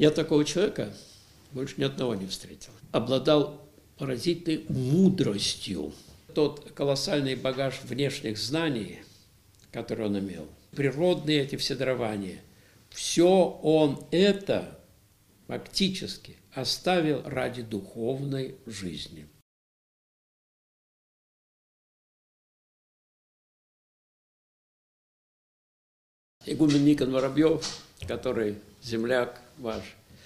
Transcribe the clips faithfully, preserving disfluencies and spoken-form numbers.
Я такого человека больше ни одного не встретил. Обладал поразительной мудростью. Тот колоссальный багаж внешних знаний, который он имел, природные эти все дарования, все он это фактически оставил ради духовной жизни. Игумен Никон Воробьев, который земляк ваш,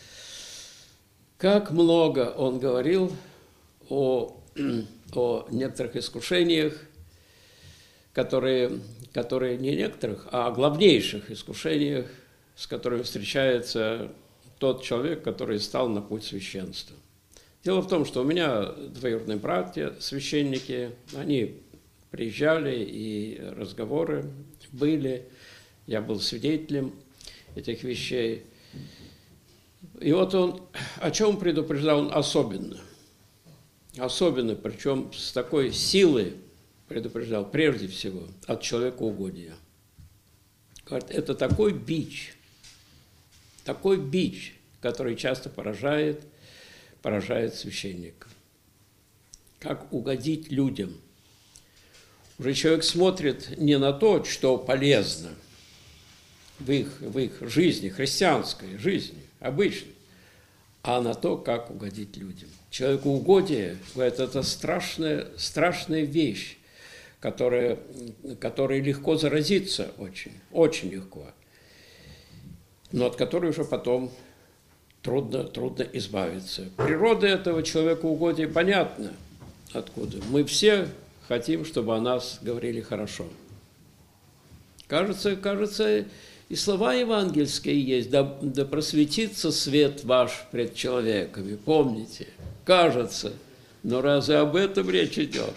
как много он говорил о, о некоторых искушениях, которые, которые не некоторых, а о главнейших искушениях, с которыми встречается тот человек, который стал на путь священства. Дело в том, что у меня двоюродные братья, священники, они приезжали, и разговоры были, я был свидетелем этих вещей. И вот он, о чем предупреждал он особенно, особенно, причем с такой силой предупреждал, прежде всего, от человекоугодия. Говорит, это такой бич, такой бич, который часто поражает, поражает священника. Как угодить людям. Уже человек смотрит не на то, что полезно в их, в их жизни, христианской жизни, обычной, а на то, как угодить людям. Человекоугодие – это страшная, страшная вещь, которая, которой легко заразиться очень, очень легко, но от которой уже потом трудно, трудно избавиться. Природа этого человекоугодия понятна откуда. Мы все хотим, чтобы о нас говорили хорошо. Кажется, кажется, и слова евангельские есть, да, да просветится свет ваш пред человеками. Помните, кажется, но разве об этом речь идет?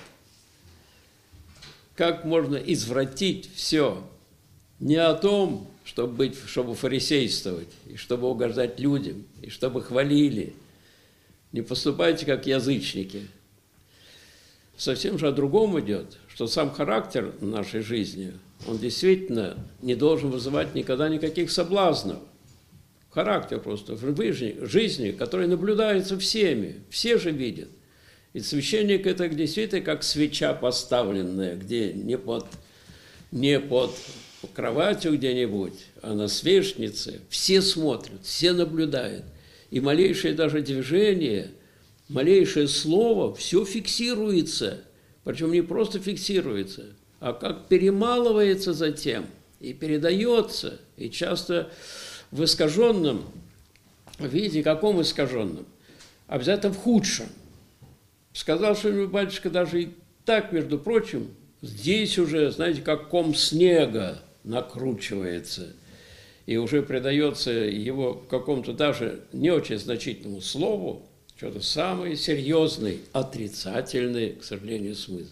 Как можно извратить все? Не о том, чтобы быть, чтобы фарисействовать, и чтобы угождать людям, и чтобы хвалили. Не поступайте, как язычники. Совсем же о другом идет, что сам характер нашей жизни, он действительно не должен вызывать никогда никаких соблазнов. Характер просто в жизни, жизни, который наблюдается всеми, все же видят. И священник – это действительно как свеча поставленная, где не под, не под кроватью где-нибудь, а на свечнице. Все смотрят, все наблюдают. И малейшее даже движение, малейшее слово, все фиксируется. Причем не просто фиксируется, а как перемалывается затем и передается. И часто в искаженном виде, каком искаженном? Обязательно в худшем. Сказал что-нибудь, батюшка, даже и так, между прочим, здесь уже, знаете, как ком снега накручивается, и уже придается его какому-то даже не очень значительному слову, что-то самый серьезный, отрицательный, к сожалению, смысл.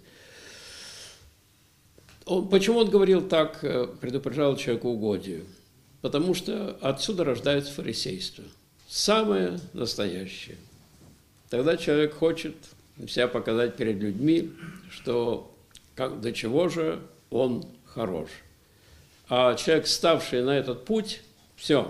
Он, почему он говорил так, предупреждал человекоугодию? Потому что отсюда рождается фарисейство. Самое настоящее. Тогда человек хочет себя показать перед людьми, что как, до чего же он хорош. А человек, ставший на этот путь, все,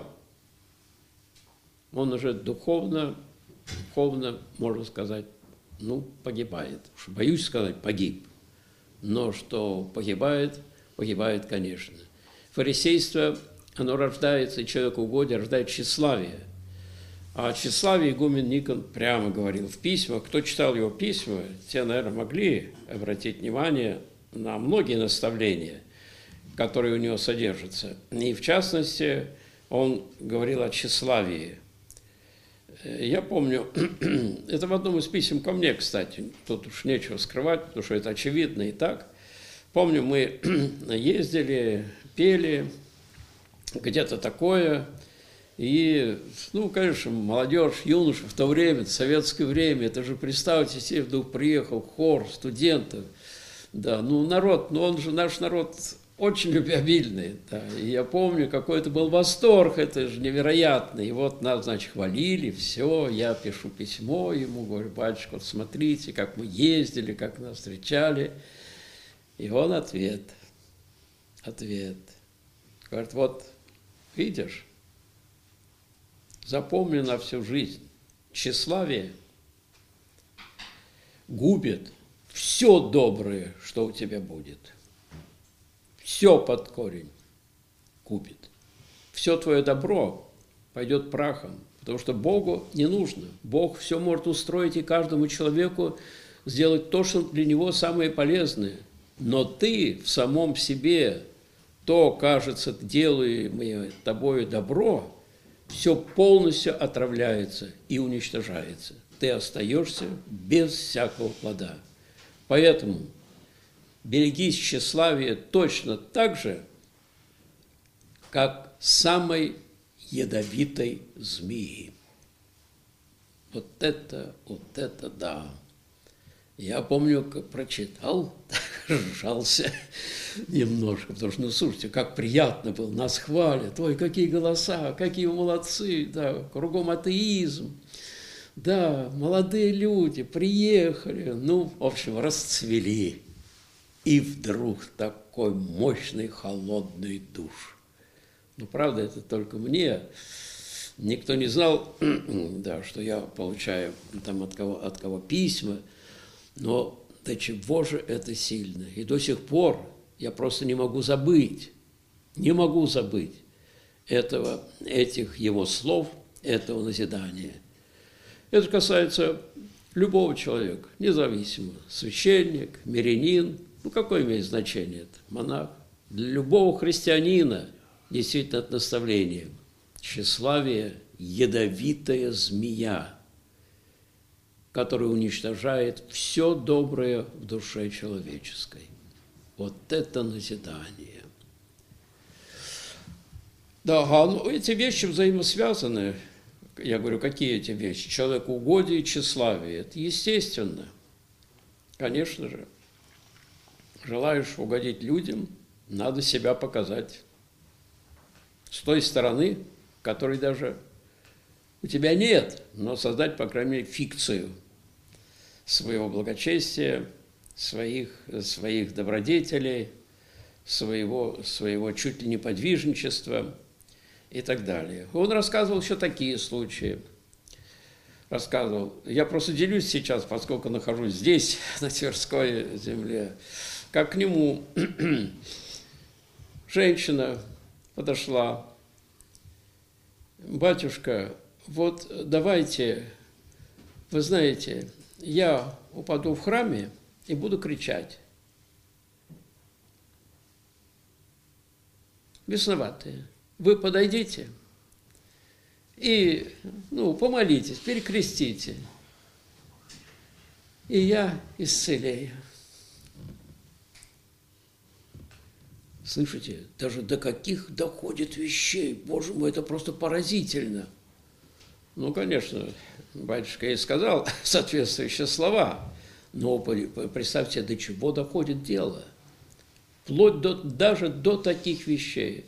он уже духовно, духовно, можно сказать, ну, погибает. Уж боюсь сказать, погиб. Но что погибает, погибает, конечно. Фарисейство, оно рождается, и человекоугодие рождает тщеславие. А о тщеславии игумен Никон прямо говорил в письмах. Кто читал его письма, те, наверное, могли обратить внимание на многие наставления, которые у него содержатся. И в частности, он говорил о тщеславии. Я помню, это в одном из писем ко мне, кстати, тут уж нечего скрывать, потому что это очевидно и так. Помню, мы ездили, пели, где-то такое. И, ну, конечно, молодежь, юноши в то время, в советское время, это же, представьте себе, вдруг приехал хор студентов, да, ну, народ, ну, он же, наш народ очень любвеобильный, да, и я помню, какой это был восторг, это же невероятно, и вот нас, значит, хвалили, все, я пишу письмо ему, говорю, батюшка, вот смотрите, как мы ездили, как нас встречали, и он ответ, ответ, говорит, вот, видишь, запомни на всю жизнь, тщеславие губит все доброе, что у тебя будет. Все под корень губит. Все твое добро пойдет прахом, потому что Богу не нужно. Бог все может устроить и каждому человеку сделать то, что для него самое полезное. Но ты в самом себе, то, кажется, делаемое тобою добро, все полностью отравляется и уничтожается. Ты остаешься без всякого плода. Поэтому берегись тщеславия точно так же, как самой ядовитой змеи. Вот это, вот это да. Я помню, как прочитал, сжался немножко, потому что, ну, слушайте, как приятно было, нас хвалят, ой, какие голоса, какие молодцы, да, кругом атеизм, да, молодые люди приехали, ну, в общем, расцвели. И вдруг такой мощный холодный душ. Ну, правда, это только мне. Никто не знал, да, что я получаю там от кого, от кого письма. Но до чего же это сильно? И до сих пор я просто не могу забыть, не могу забыть этого, этих его слов, этого назидания. Это касается любого человека, независимо, священник, мирянин, ну какое имеет значение это, монах. Для любого христианина действительно это наставление. Тщеславие – ядовитая змея, который уничтожает все доброе в душе человеческой. Вот это назидание. Да, ну, эти вещи взаимосвязаны. Я говорю, какие эти вещи? Человекоугодие и тщеславие. Это естественно. Конечно же. Желаешь угодить людям, надо себя показать. С той стороны, которой даже у тебя нет, но создать, по крайней мере, фикцию своего благочестия, своих, своих добродетелей, своего, своего чуть ли не подвижничества и так далее. Он рассказывал еще такие случаи. Рассказывал. Я просто делюсь сейчас, поскольку нахожусь здесь, на Тверской земле, как к нему женщина подошла. Батюшка, вот давайте, вы знаете, я упаду в храме и буду кричать. Бесноватые. Вы подойдите и, ну, помолитесь, перекрестите. И я исцелею. Слышите, даже до каких доходит вещей. Боже мой, это просто поразительно. Ну, конечно, батюшка и сказал соответствующие слова. Но представьте, до чего доходит дело. Вплоть до, даже до таких вещей.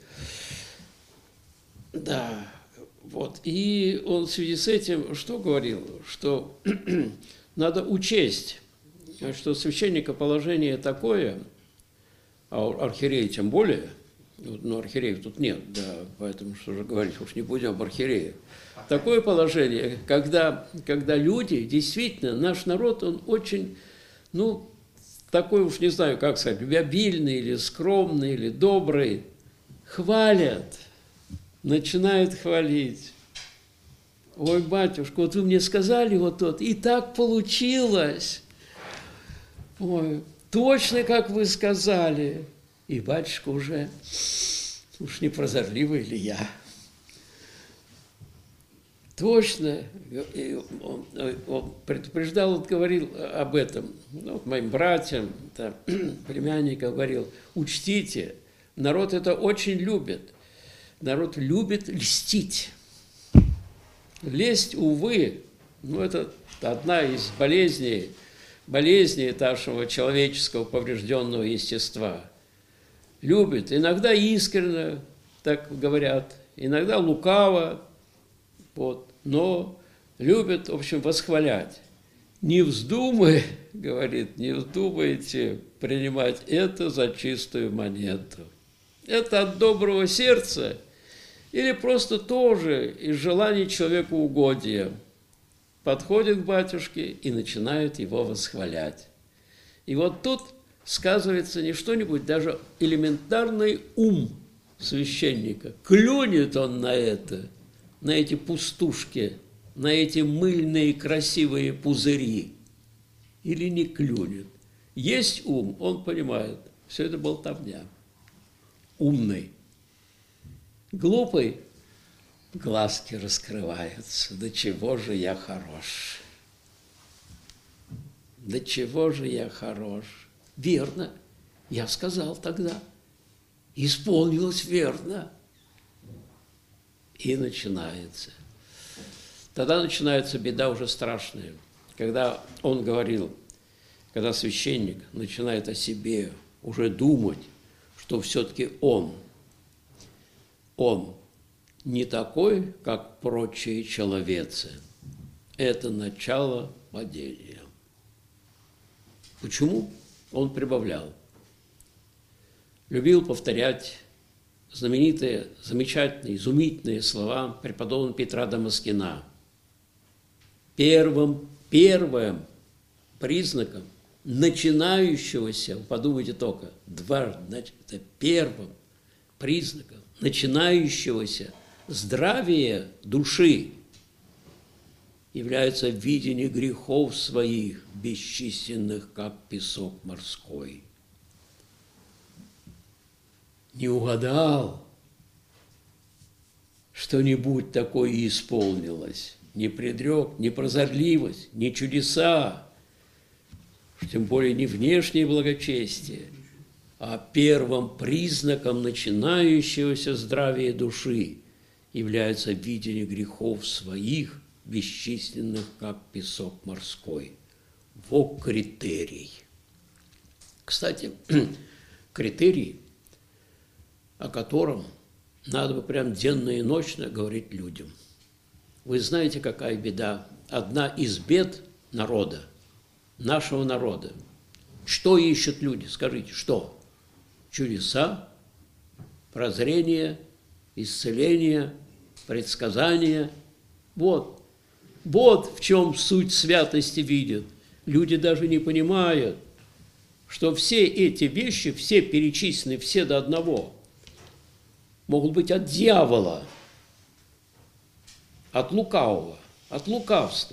Да, вот. И он в связи с этим что говорил? Что надо учесть, что священника положение такое, а архиерея тем более, но архиереев тут нет, да, поэтому что же говорить, уж не будем об архиереях. Такое положение, когда, когда люди, действительно, наш народ, он очень, ну, такой уж не знаю, как сказать, любвеобильный или скромный, или добрый, хвалят, начинают хвалить. Ой, батюшка, вот вы мне сказали вот тот, и так получилось. Ой, точно, как вы сказали. И батюшка уже, уж не прозорливый ли я. Точно, он, он предупреждал, он говорил об этом, ну, вот моим братьям, там, племянникам говорил, учтите, народ это очень любит. Народ любит льстить. Лесть, увы, ну, это одна из болезней, болезней нашего человеческого поврежденного естества. Любит, иногда искренне, так говорят, иногда лукаво, вот, но любит, в общем, восхвалять. Не вздумай, говорит, не вздумайте принимать это за чистую монету. Это от доброго сердца, Или просто тоже из желания человекоугодия подходит к батюшке и начинает его восхвалять. И вот тут сказывается не что-нибудь, даже элементарный ум священника. Клюнет он на это, на эти пустушки, на эти мыльные красивые пузыри. Или не клюнет. Есть ум, он понимает, все это болтовня. Умный. Глупый, глазки раскрываются. До чего же я хорош? До чего же я хорош? Верно, я сказал тогда. Исполнилось верно. И начинается. Тогда начинается беда уже страшная. Когда он говорил, когда священник начинает о себе уже думать, что все-таки он, он не такой, как прочие человецы. Это начало падения. Почему? Он прибавлял. Любил повторять знаменитые, замечательные, изумительные слова преподобного Петра Дамаскина. Первым, первым признаком начинающегося, подумайте только, два, значит, это первым признаком начинающегося здравия души является видение грехов своих, бесчисленных, как песок морской. Не угадал, что-нибудь такое исполнилось, не предрек, не прозорливость, не чудеса, тем более не внешнее благочестие, а первым признаком начинающегося здравия души является видение грехов своих, бесчисленных, как песок морской. Вот критерий. Кстати, критерий, о котором надо бы прям денно и ночно говорить людям. Вы знаете, какая беда? Одна из бед народа, нашего народа. Что ищут люди? Скажите, что? Чудеса, прозрение, исцеление, предсказания. Вот. Вот в чем суть святости видят. Люди даже не понимают, что все эти вещи, все перечислены, все до одного, могут быть от дьявола, от лукавого, от лукавства.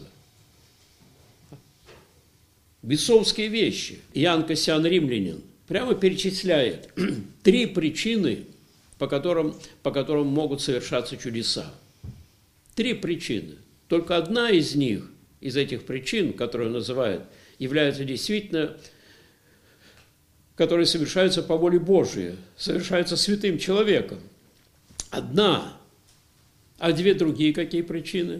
Бесовские вещи. Иоанн Кассиан Римлянин прямо перечисляет три причины, по которым, по которым могут совершаться чудеса. Три причины. Только одна из них, из этих причин, которую он называет, является действительно, которые совершаются по воле Божией, совершаются святым человеком. Одна. А две другие какие причины?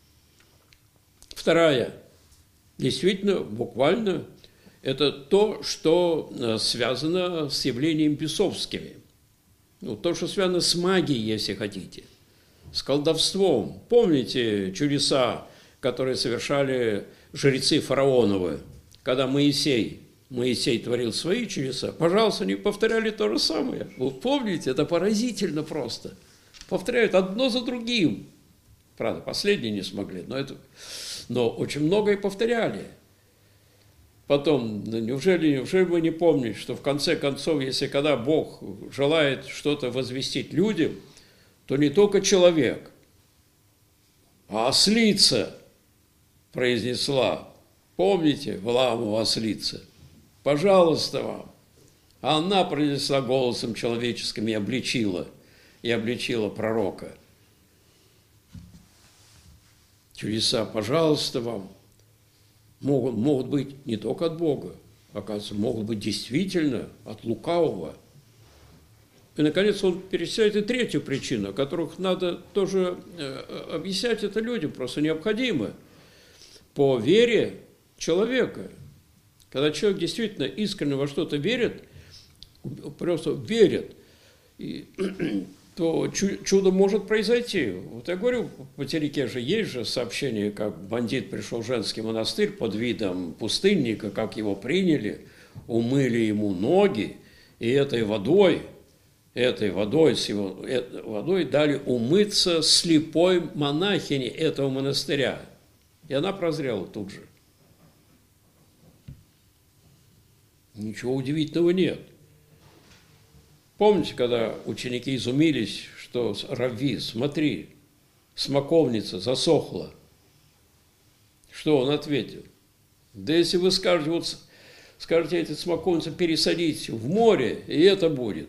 Вторая. Действительно, буквально, это то, что связано с явлением бесовскими. Ну, то, что связано с магией, если хотите, с колдовством. Помните чудеса, которые совершали жрецы фараоновы, когда Моисей, Моисей творил свои чудеса? Пожалуйста, они повторяли то же самое. Вы помните, это поразительно просто. Повторяют одно за другим. Правда, последние не смогли, но, это... но очень многое повторяли. Потом, ну, неужели, неужели вы не помните, что в конце концов, если когда Бог желает что-то возвестить людям, то не только человек, а ослица произнесла. Помните Валаамову ослица? Пожалуйста вам. А она произнесла голосом человеческим и обличила, и обличила пророка. Чудеса, пожалуйста вам, могут, могут быть не только от Бога, оказывается, могут быть действительно от лукавого. И, наконец, он перечисляет и третью причину, о которых надо тоже объяснять это людям, просто необходимо. По вере человека. Когда человек действительно искренне во что-то верит, просто верит, и, то чудо может произойти. Вот я говорю, в материке же есть же сообщение, как бандит пришел в женский монастырь под видом пустынника, как его приняли, умыли ему ноги, и этой водой этой водой, с его водой дали умыться слепой монахине этого монастыря. И она прозрела тут же. Ничего удивительного нет. Помните, когда ученики изумились, что Равви, смотри, смоковница засохла. Что он ответил? Да если вы скажете, вот, скажете, эти смоковницы пересадить в море, и это будет.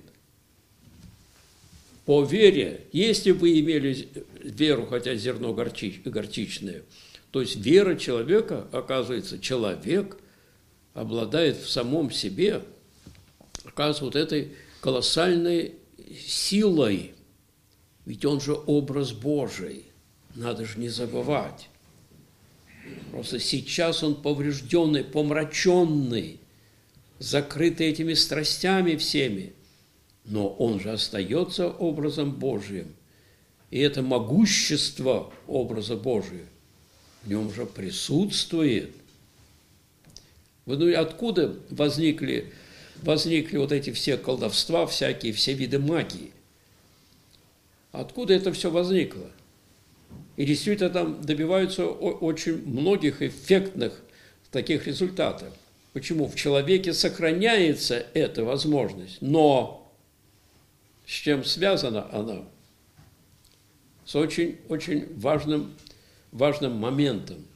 По вере, если бы имели веру, хотя зерно горчич, горчичное, то есть вера человека, оказывается, человек обладает в самом себе, оказывается, вот этой колоссальной силой. Ведь он же образ Божий, надо же не забывать. Просто сейчас он поврежденный, помраченный, закрытый этими страстями всеми. Но он же остается образом Божиим. И это могущество образа Божия в нем же присутствует. Вы думаете, откуда возникли, возникли вот эти все колдовства, всякие, все виды магии? Откуда это все возникло? И действительно там добиваются очень многих эффектных таких результатов. Почему? В человеке сохраняется эта возможность, но с чем связана она? С очень, очень важным, важным моментом.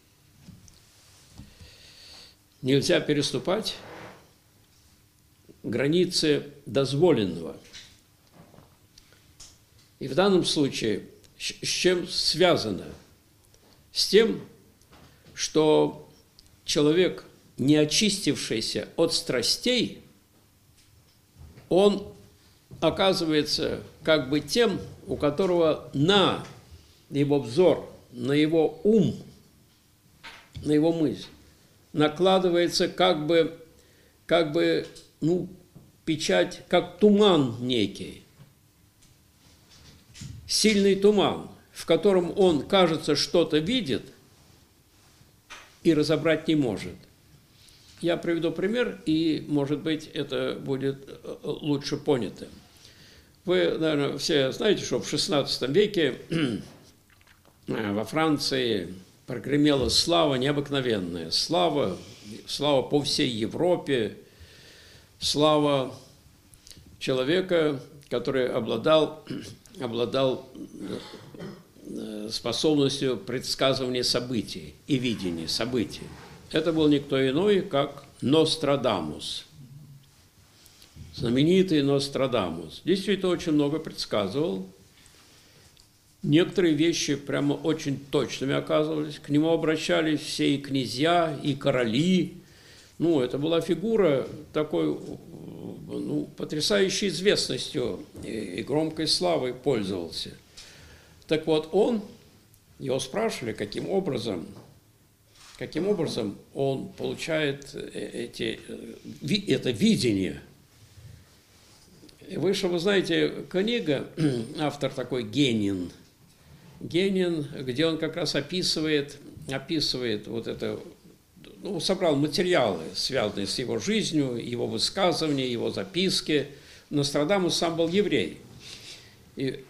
Нельзя переступать границы дозволенного. И в данном случае с чем связано? С тем, что человек, не очистившийся от страстей, он оказывается как бы тем, у которого на его взор, на его ум, на его мысль накладывается как бы, как бы, ну, печать, как туман некий, сильный туман, в котором он, кажется, что-то видит и разобрать не может. Я приведу пример, и, может быть, это будет лучше понято. Вы, наверное, все знаете, что в шестнадцатом веке во Франции прогремела слава необыкновенная. Слава, слава по всей Европе, слава человека, который обладал, обладал способностью предсказывания событий и видения событий. Это был никто иной, как Нострадамус. Знаменитый Нострадамус. Действительно, очень много предсказывал. Некоторые вещи прямо очень точными оказывались. К нему обращались все и князья, и короли. Ну, это была фигура такой, ну, потрясающей известностью и громкой славой пользовался. Так вот, он, его спрашивали, каким образом, каким образом он получает эти, это видение. Вышла, вы знаете, книга, автор такой Генин, Генин, где он как раз описывает, описывает вот это, ну, собрал материалы, связанные с его жизнью, его высказывания, его записки. Нострадамус сам был еврей. И,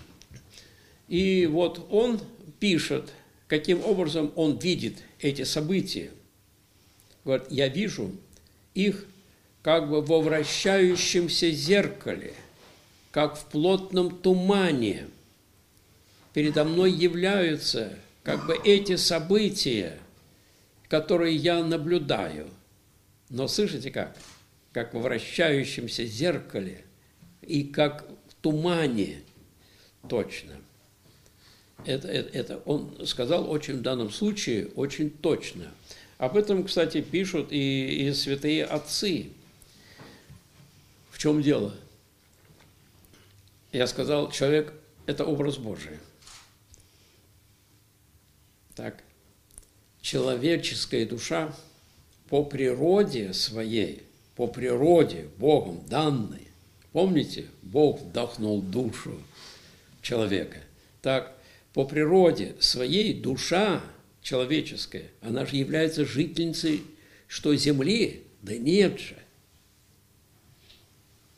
и вот он пишет, каким образом он видит эти события. Говорит, я вижу их как бы во вращающемся зеркале, как в плотном тумане. Передо мной являются как бы эти события, которые я наблюдаю. Но слышите как? Как во вращающемся зеркале и как в тумане. Точно. Это, это, это он сказал очень в данном случае очень точно. Об этом, кстати, пишут и, и святые отцы. В чем дело? Я сказал, человек – это образ Божий. Так, человеческая душа по природе своей, по природе Богом данной, помните, Бог вдохнул душу человека. Так, по природе своей душа человеческая, она же является жительницей, что земли? Да нет же.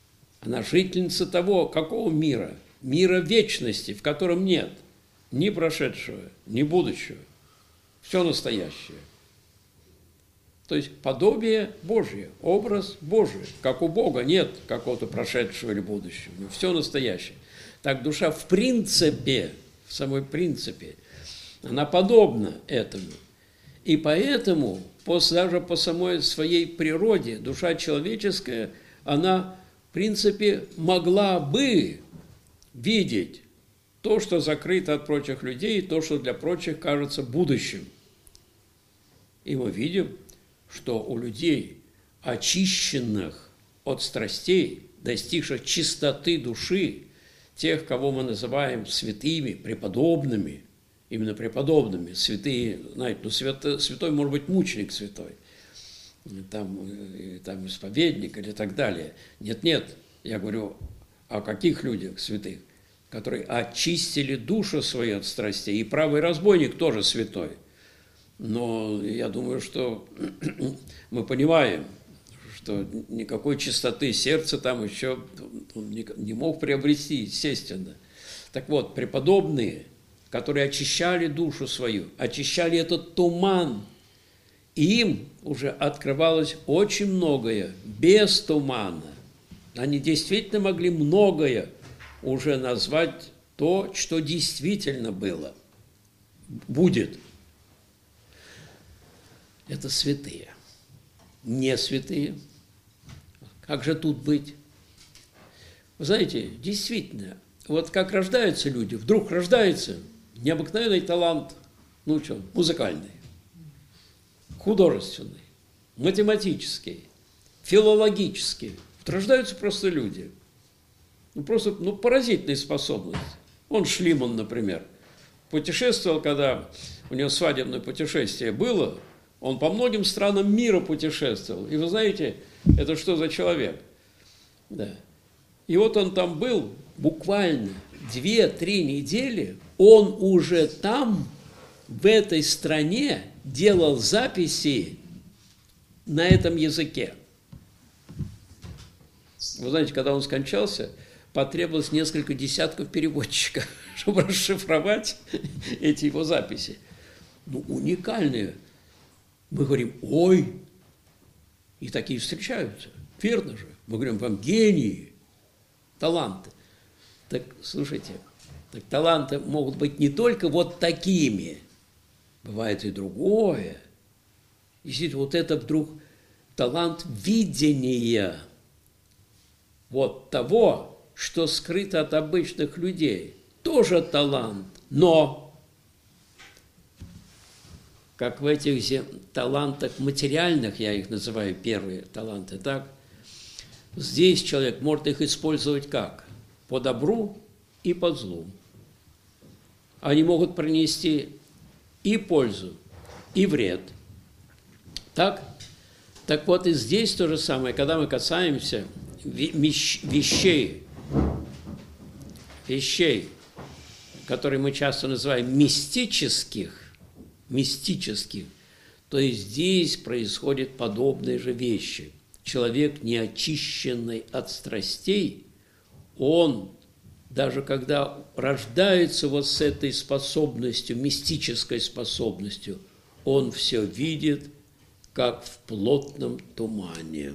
Она жительница того, какого мира? Мира вечности, в котором нет ни прошедшего, ни будущего. Все настоящее. То есть подобие Божье, образ Божий. Как у Бога нет какого-то прошедшего или будущего. Все настоящее. Так душа в принципе, в самой принципе, она подобна этому. И поэтому, даже по самой своей природе, душа человеческая, она, в принципе, могла бы видеть то, что закрыто от прочих людей, то, что для прочих кажется будущим. И мы видим, что у людей, очищенных от страстей, достигших чистоты души, тех, кого мы называем святыми, преподобными, именно преподобными, святые, знаете, ну, свято, святой может быть мученик святой, там, там исповедник или так далее. Нет-нет, я говорю о каких людях святых, которые очистили душу свою от страстей, и правый разбойник тоже святой. Но я думаю, что мы понимаем, что никакой чистоты сердца там еще он не мог приобрести, естественно. Так вот, преподобные, которые очищали душу свою, очищали этот туман, и им уже открывалось очень многое без тумана. Они действительно могли многое уже назвать то, что действительно было, будет. Это святые. Не святые. Как же тут быть? Вы знаете, действительно, вот как рождаются люди, вдруг рождается необыкновенный талант, ну что, музыкальный, художественный, математический, филологический. Вот рождаются просто люди. Ну, просто ну, поразительная способность. Он Шлиман, например, путешествовал, когда у него свадебное путешествие было, он по многим странам мира путешествовал. И вы знаете, это что за человек? Да. И вот он там был буквально две-три недели, он уже там, в этой стране, делал записи на этом языке. Вы знаете, когда он скончался, потребовалось несколько десятков переводчиков, чтобы расшифровать эти его записи. Ну, уникальные. Мы говорим, ой, и такие встречаются. Верно же. Мы говорим, вам гении, таланты. Так, слушайте, так таланты могут быть не только вот такими. Бывает и другое. Действительно, вот это вдруг талант видения вот того, что скрыто от обычных людей. Тоже талант, но как в этих талантах материальных, я их называю первые таланты, так, здесь человек может их использовать как? По добру и по злу. Они могут принести и пользу, и вред. Так? Так вот и здесь то же самое, когда мы касаемся вещей, вещей, которые мы часто называем мистических, мистических, то есть здесь происходят подобные же вещи. Человек, не очищенный от страстей, он, даже когда рождается вот с этой способностью, мистической способностью, он все видит, как в плотном тумане.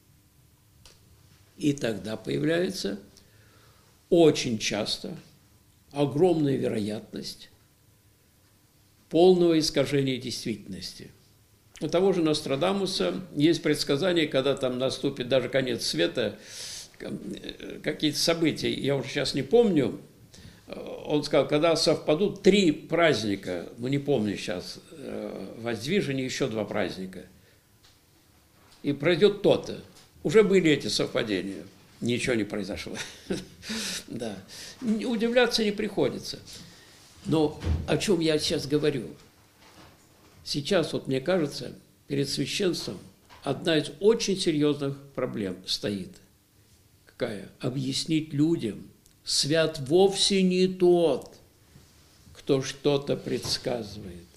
И тогда появляется очень часто огромная вероятность полного искажения действительности. У того же Нострадамуса есть предсказание, когда там наступит даже конец света, какие-то события, я уже сейчас не помню. Он сказал, когда совпадут три праздника, ну не помню сейчас, воздвижение, еще два праздника, и пройдет то-то. Уже были эти совпадения, ничего не произошло. Да. Удивляться не приходится. Но о чем я сейчас говорю? Сейчас, вот мне кажется, перед священством одна из очень серьезных проблем стоит. Какая? Объяснить людям, свят вовсе не тот, кто что-то предсказывает.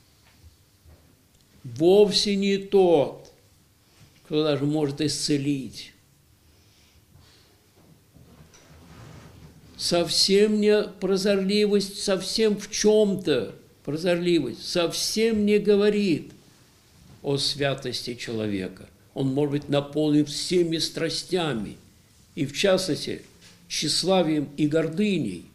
Вовсе не тот, кто даже может исцелить. совсем не прозорливость, совсем в чем-то прозорливость, совсем не говорит о святости человека. Он может быть наполнен всеми страстями, и в частности, тщеславием и гордыней.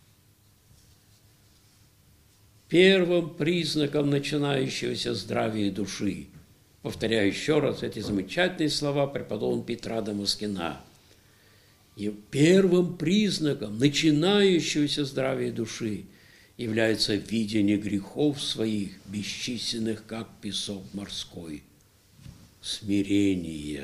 Первым признаком начинающегося здравия души, повторяю еще раз эти замечательные слова преподобного Петра Дамаскина, и первым признаком начинающегося здравия души является видение грехов своих, бесчисленных, как песок морской. Смирение.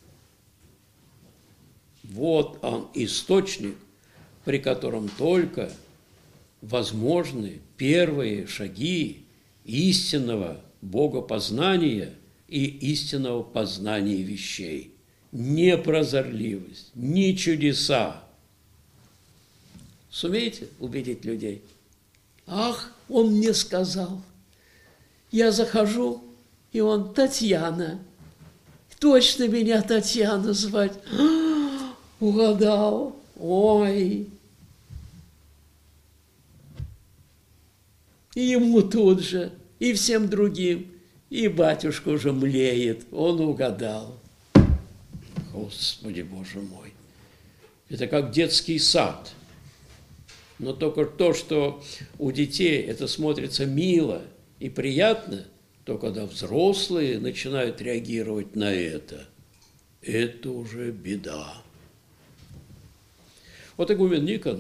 Вот он, источник, при котором только возможны первые шаги истинного богопознания и истинного познания вещей. Не прозорливость, не чудеса. Сумеете убедить людей? Ах, он мне сказал. Я захожу, и он: Татьяна. Точно меня Татьяна звать. Угадал. Ой. И ему тут же, и всем другим, и батюшка уже млеет. Он угадал. Господи, Боже мой. Это как детский сад. Но только то, что у детей это смотрится мило и приятно, то когда взрослые начинают реагировать на это, это уже беда. Вот игумен Никон,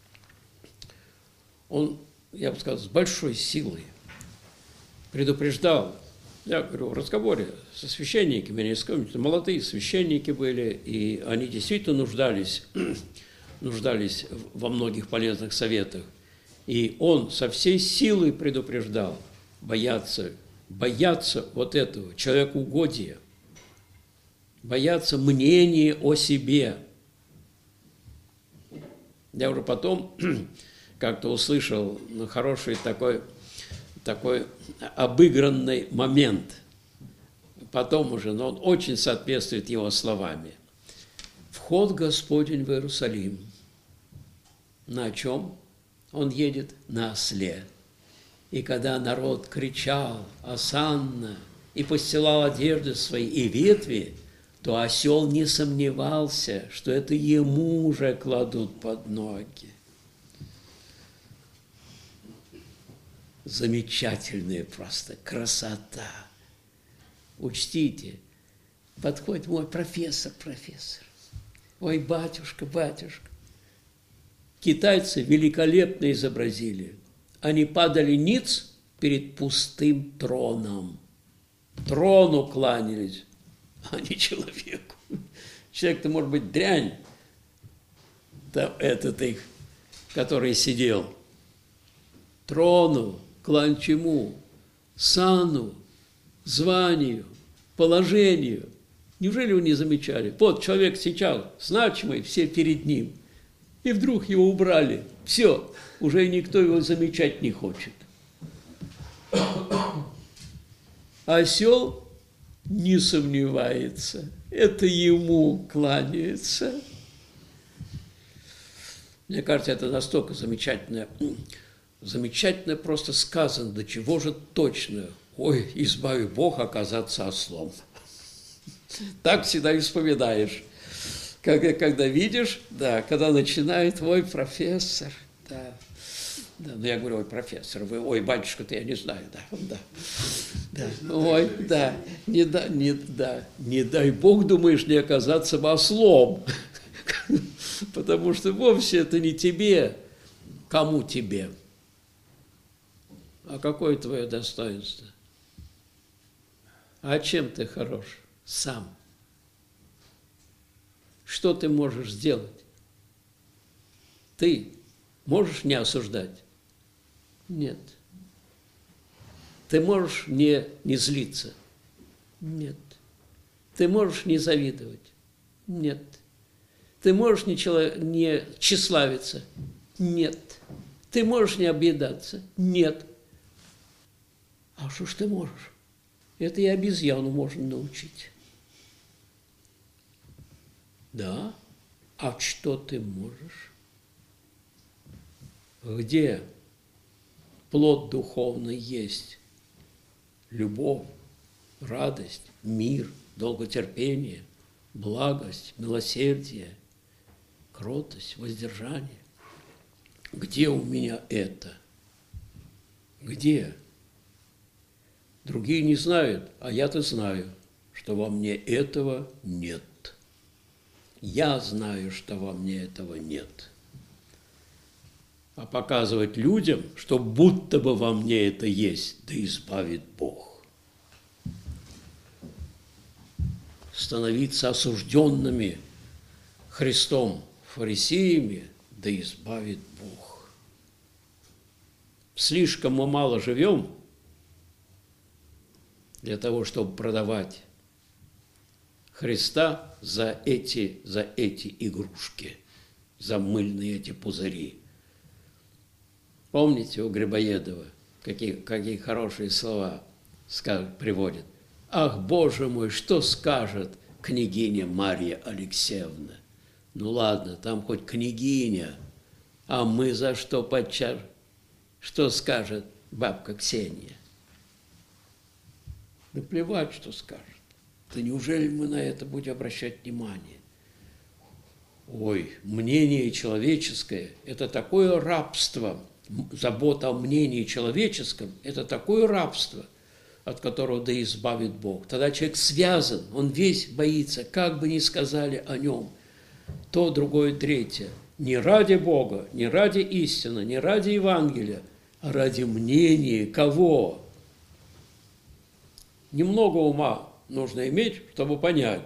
он, я бы сказал, с большой силой предупреждал. Я говорю, в разговоре со священниками, они сказали, молодые священники были, и они действительно нуждались, нуждались во многих полезных советах. И он со всей силой предупреждал бояться, бояться вот этого человекоугодия, бояться мнения о себе. Я уже потом как-то услышал хороший такой, такой обыгранный момент. Потом уже, но он очень соответствует его словами. Вход Господень в Иерусалим. На чем он едет? На осле. И когда народ кричал осанна и постилал одежды свои и ветви, то осел не сомневался, что это ему уже кладут под ноги. Замечательная просто красота. Учтите, подходит мой профессор, профессор. Ой, батюшка, батюшка. Китайцы великолепно изобразили. Они падали ниц перед пустым троном. Трону кланялись, а не человеку. Человек-то, может быть, дрянь, да, этот их, который сидел. Трону, клань чему? Сану, званию, положению. Неужели вы не замечали? Вот человек сейчас значимый, все перед ним. И вдруг его убрали. Все, уже никто его замечать не хочет. Осел не сомневается. Это ему кланяется. Мне кажется, это настолько замечательно, замечательно просто сказано, до чего же точно. Ой, избави Бог оказаться ослом. Так всегда и вспоминаешь. Когда, когда видишь, да, когда начинает твой профессор, да, да, ну я говорю, ой, профессор, вы, ой, батюшка-то я не знаю, да, да, да, ой, да, не, да, не, да, не дай Бог, думаешь, не оказаться бы ослом, потому что вовсе это не тебе, кому тебе, а какое твое достоинство, а чем ты хорош сам. Что ты можешь сделать? Ты можешь не осуждать? Нет. Ты можешь не, не злиться? Нет. Ты можешь не завидовать? Нет. Ты можешь не, чело... не тщеславиться? Нет. Ты можешь не объедаться? Нет. А что ж ты можешь? Это и обезьяну можно научить. Да? А что ты можешь? где плод духовный есть, любовь, радость, мир, долготерпение, благость, милосердие, кротость, воздержание. Где у меня это? Где? Другие не знают, а я-то знаю, что во мне этого нет. Я знаю, что во мне этого нет. А показывать людям, что будто бы во мне это есть, да избавит Бог. Становиться осужденными Христом, фарисеями, да избавит Бог. Слишком мы мало живем для того, чтобы продавать Христа за эти, за эти игрушки, за мыльные эти пузыри. Помните у Грибоедова, какие, какие хорошие слова скажет, приводит? «Ах, Боже мой, что скажет княгиня Марья Алексеевна?» Ну ладно, там хоть княгиня, а мы за что подчас? Что скажет бабка Ксения? Да плевать, что скажет. Да неужели мы на это будем обращать внимание? Ой, мнение человеческое – это такое рабство. Забота о мнении человеческом – это такое рабство, от которого да избавит Бог. Тогда человек связан, он весь боится, как бы ни сказали о нем. То, другое, третье. Не ради Бога, не ради истины, не ради Евангелия, а ради мнения кого? Немного ума нужно иметь, чтобы понять,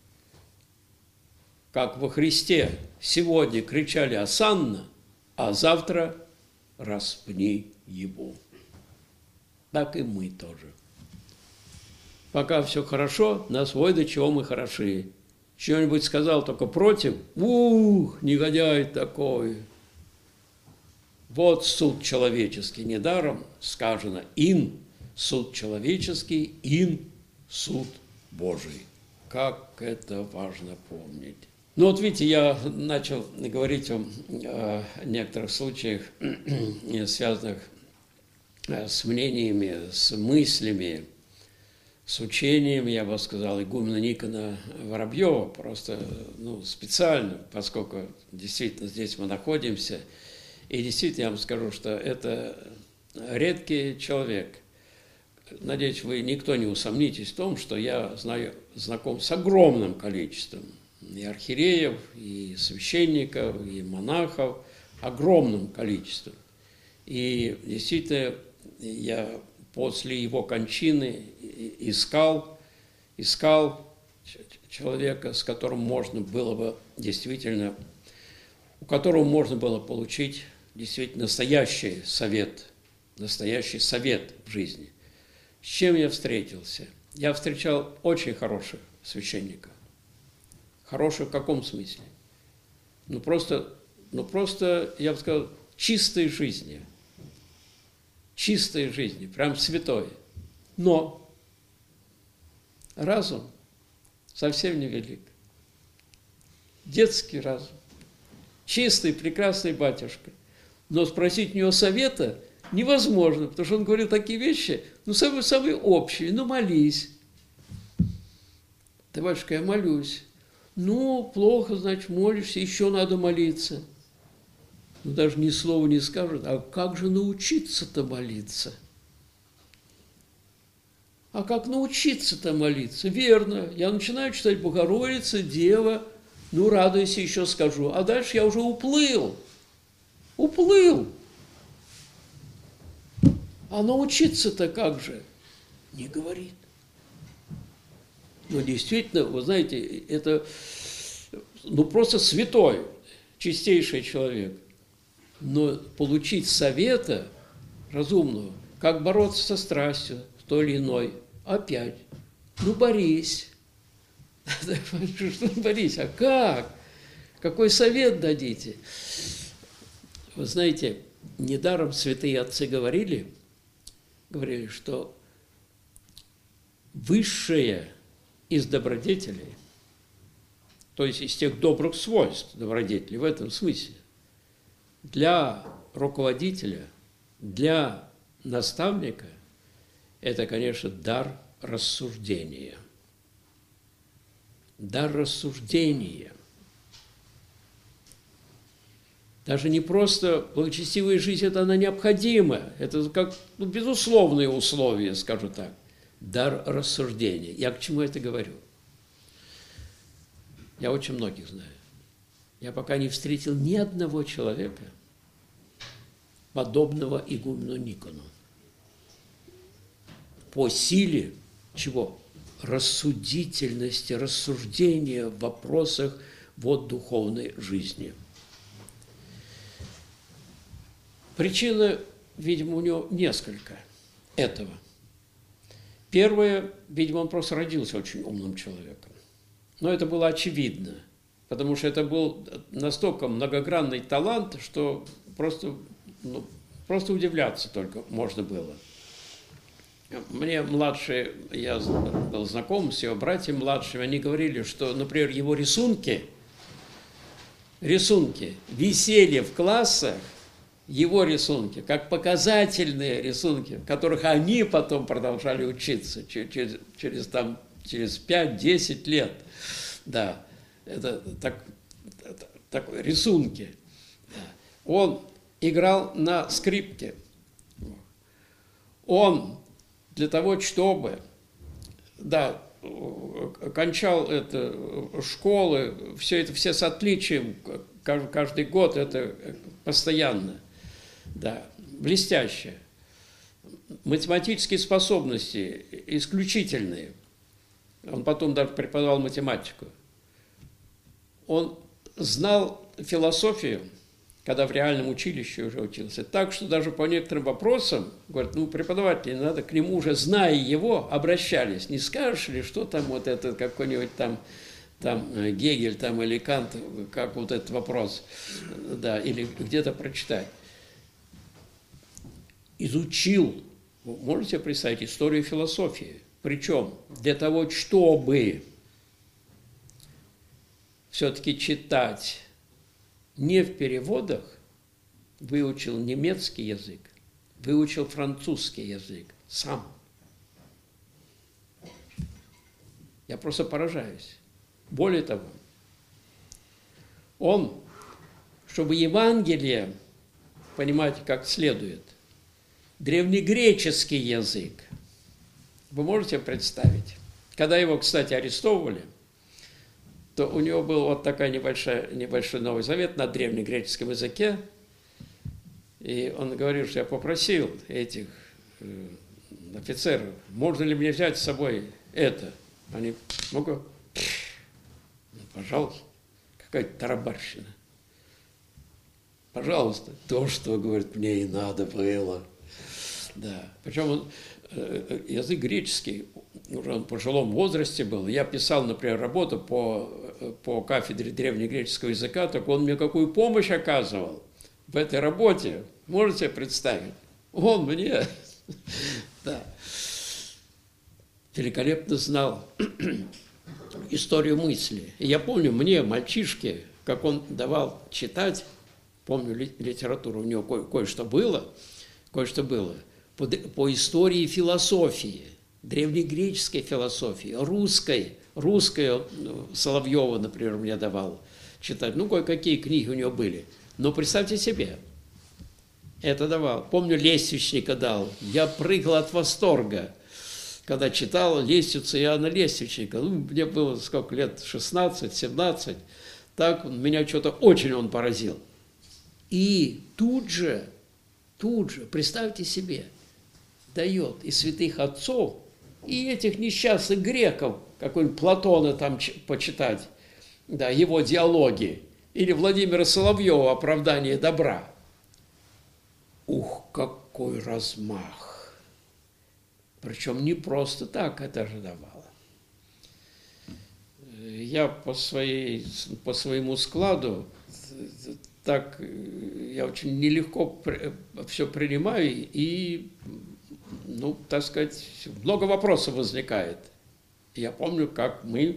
как во Христе сегодня кричали «Осанна», а завтра «Распни его». Так и мы тоже. Пока все хорошо, нас вой до чего мы хороши. Что-нибудь сказал только против, ух, негодяй такой. Вот суд человеческий, недаром сказано «ин», суд человеческий, «ин», суд Божий. Как это важно помнить. Ну вот видите, я начал говорить о, о некоторых случаях, связанных с мнениями, с мыслями, с учением, я бы сказал, игумена Никона Воробьева, просто ну, специально, поскольку действительно здесь мы находимся. И действительно, я вам скажу, что это редкий человек. Надеюсь, вы никто не усомнитесь в том, что я знаю, знаком с огромным количеством и архиереев, и священников, и монахов, огромным количеством. И действительно, я после его кончины искал, искал человека, с которым можно было бы действительно, у которого можно было получить действительно настоящий совет, настоящий совет в жизни. С чем я встретился? Я встречал очень хороших священников. Хороших в каком смысле? Ну просто, ну просто, я бы сказал, чистой жизни. Чистой жизни, прям святой. Но разум совсем невелик. Детский разум. Чистый, прекрасный батюшка. Но спросить у него совета невозможно, потому что он говорил такие вещи, ну, самые-самые общие. Ну, молись. Да, батюшка, я молюсь. Ну, плохо, значит, молишься, еще надо молиться. Ну, даже ни слова не скажут, а как же научиться-то молиться? А как научиться-то молиться? Верно, я начинаю читать Богородица, Дева, ну, радуйся, еще скажу. А дальше я уже уплыл, уплыл. А научиться-то как же? Не говорит. Но действительно, вы знаете, это ну, просто святой, чистейший человек. Но получить совета разумного, как бороться со страстью, в той или иной, опять, ну, борись. Что борись? А как? Какой совет дадите? Вы знаете, недаром святые отцы говорили, говорили, что высшее из добродетелей, то есть из тех добрых свойств добродетелей в этом смысле, для руководителя, для наставника это, конечно, дар рассуждения. Дар рассуждения. Даже не просто благочестивая жизнь, это она необходима. Это как ну, безусловные условия, скажу так. Дар рассуждения. Я к чему это говорю? Я очень многих знаю. Я пока не встретил ни одного человека, подобного игумену Никону. По силе чего? Рассудительности, рассуждения в вопросах вот духовной жизни. Причина, видимо, у него несколько этого. Первое, видимо, он просто родился очень умным человеком. Но это было очевидно, потому что это был настолько многогранный талант, что просто, ну, просто удивляться только можно было. Мне младшие, я был знаком с его братьями младшими, они говорили, что, например, его рисунки, рисунки висели в классах, его рисунки, как показательные рисунки, в которых они потом продолжали учиться через, через, там, через пять-десять лет. Да, это так, так, рисунки. Он играл на скрипке. Он для того, чтобы, да, кончал это школы, все это все с отличием, каждый год это постоянно. Да, блестяще. Математические способности исключительные. Он потом даже преподавал математику. Он знал философию, когда в реальном училище уже учился, так что даже по некоторым вопросам, говорят, ну, преподаватели, надо к нему уже, зная его, обращались. Не скажешь ли, что там вот этот какой-нибудь там, там Гегель там, или Кант, как вот этот вопрос, да, или где-то прочитать. Изучил, можете представить, историю философии. Причем для того, чтобы все-таки читать не в переводах, выучил немецкий язык, выучил французский язык сам. Я просто поражаюсь. Более того, он, чтобы Евангелие понимать как следует, древнегреческий язык, вы можете представить? Когда его, кстати, арестовывали, то у него был вот такой небольшой, небольшой Новый Завет на древнегреческом языке. И он говорил, что я попросил этих э, офицеров, можно ли мне взять с собой это? Они, ну-ка, ну, пожалуйста, какая-то тарабарщина. Пожалуйста, то, что, говорит, мне и надо было. Да, причем он, э, язык греческий, уже он в пожилом возрасте был. Я писал, например, работу по, по кафедре древнегреческого языка, так он мне какую помощь оказывал в этой работе. Можете представить? Он мне, да, великолепно знал историю мысли. И я помню, мне, мальчишке, как он давал читать, помню литературу, у него ко- кое-что было, кое-что было, по, по истории философии, древнегреческой философии, русской, русской, Соловьева, например, мне давал читать, ну, кое-какие книги у него были. Но представьте себе, это давал. Помню, лестничника дал. Я прыгал от восторга, когда читал лестницу Иоанна Лестничника. Ну, мне было сколько лет, шестнадцать-семнадцать. Так меня что-то очень он поразил. И тут же, тут же, представьте себе, дает и святых отцов, и этих несчастных греков, какой-нибудь Платона там почитать, да, его диалоги, или Владимира Соловьева «Оправдание добра». Ух, какой размах! Причем не просто так это же давало. Я по, своей, по своему складу так, я очень нелегко все принимаю, и, ну, так сказать, много вопросов возникает. Я помню, как мы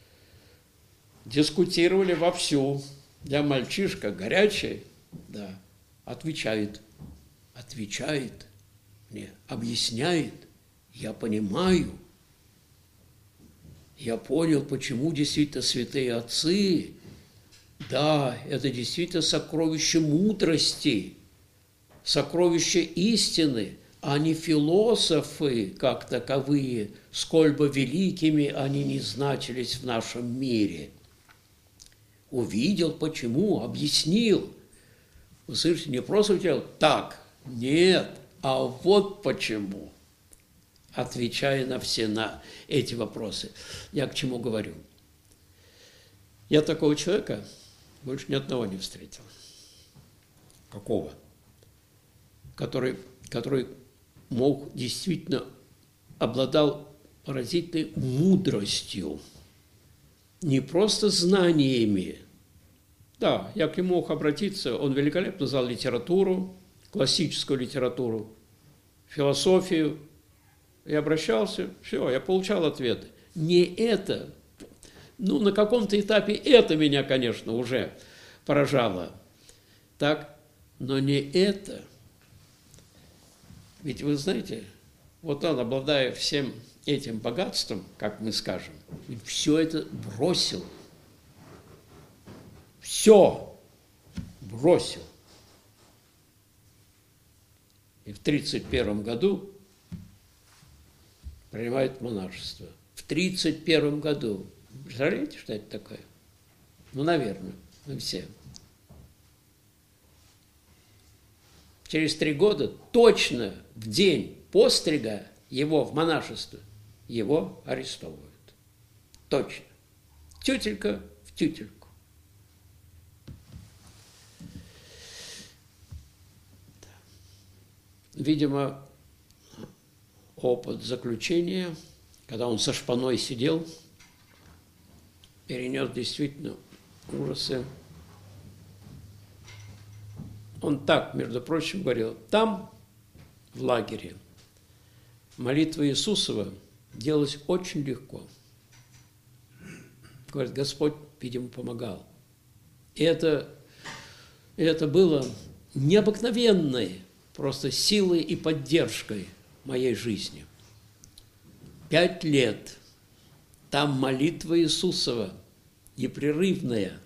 дискутировали вовсю. Я мальчишка, горячий, да. отвечает, отвечает мне, объясняет, я понимаю, я понял, почему действительно святые отцы, да, это действительно сокровище мудрости, сокровище истины, а не философы, как таковые, сколь бы великими они ни значились в нашем мире. Увидел, почему, объяснил. Вы слышите, не просто говорил так, нет, а вот почему, отвечая на все на эти вопросы. Я к чему говорю? Я такого человека больше ни одного не встретил. Какого? Который, который мог действительно, обладал поразительной мудростью, не просто знаниями. Да, я к нему мог обратиться, он великолепно знал литературу, классическую литературу, философию. Я обращался, все, я получал ответы. Не это, ну, на каком-то этапе это меня, конечно, уже поражало. Так, но не это. Ведь вы знаете, вот он, обладая всем этим богатством, как мы скажем, все это бросил. Все бросил. И в тридцать первом году принимает монашество. В тридцать первом году. Представляете, что это такое? Ну, наверное, мы все. Через три года, точно в день пострига его в монашество, его арестовывают. Точно. Тютелька в тютельку. Видимо, опыт заключения, когда он со шпаной сидел, перенес действительно ужасы. Он так, между прочим, говорил, там, в лагере, молитва Иисусова делалась очень легко. Говорит, Господь, видимо, помогал. И это, и это было необыкновенной просто силой и поддержкой моей жизни. Пять лет там молитва Иисусова непрерывная.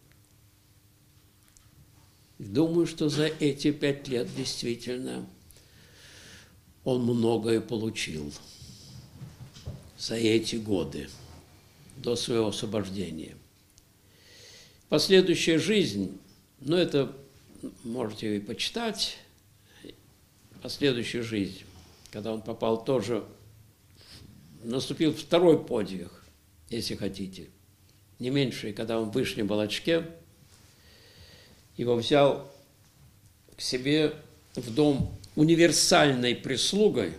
Думаю, что за эти пять лет действительно он многое получил за эти годы до своего освобождения. Последующая жизнь, ну это можете и почитать, последующую жизнь, когда он попал тоже, наступил второй подвиг, если хотите, не меньший, когда он в Вышнем Волочке, его взял к себе в дом универсальной прислугой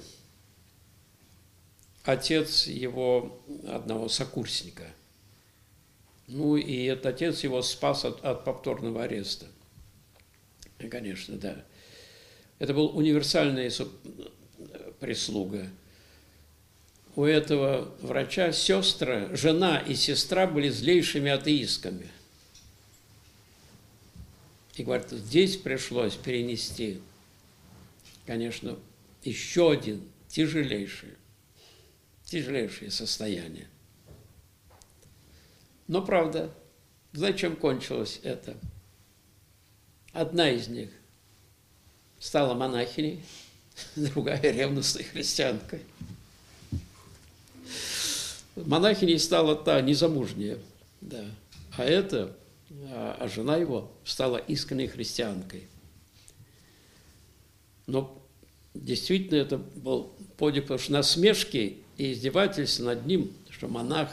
отец его одного сокурсника. Ну и этот отец его спас от, от повторного ареста. И, конечно, да. Это был универсальная прислуга. У этого врача сестры, жена и сестра были злейшими атеистками. И, говорит, здесь пришлось перенести, конечно, еще один тяжелейший, тяжелейшее состояние. Но, правда, знаете, чем кончилось это? Одна из них стала монахиней, другая ревностной христианкой. Монахиней стала та незамужняя, да, а эта, а жена его стала искренней христианкой. Но действительно это был подвиг, потому что насмешки и издевательства над ним, что монах,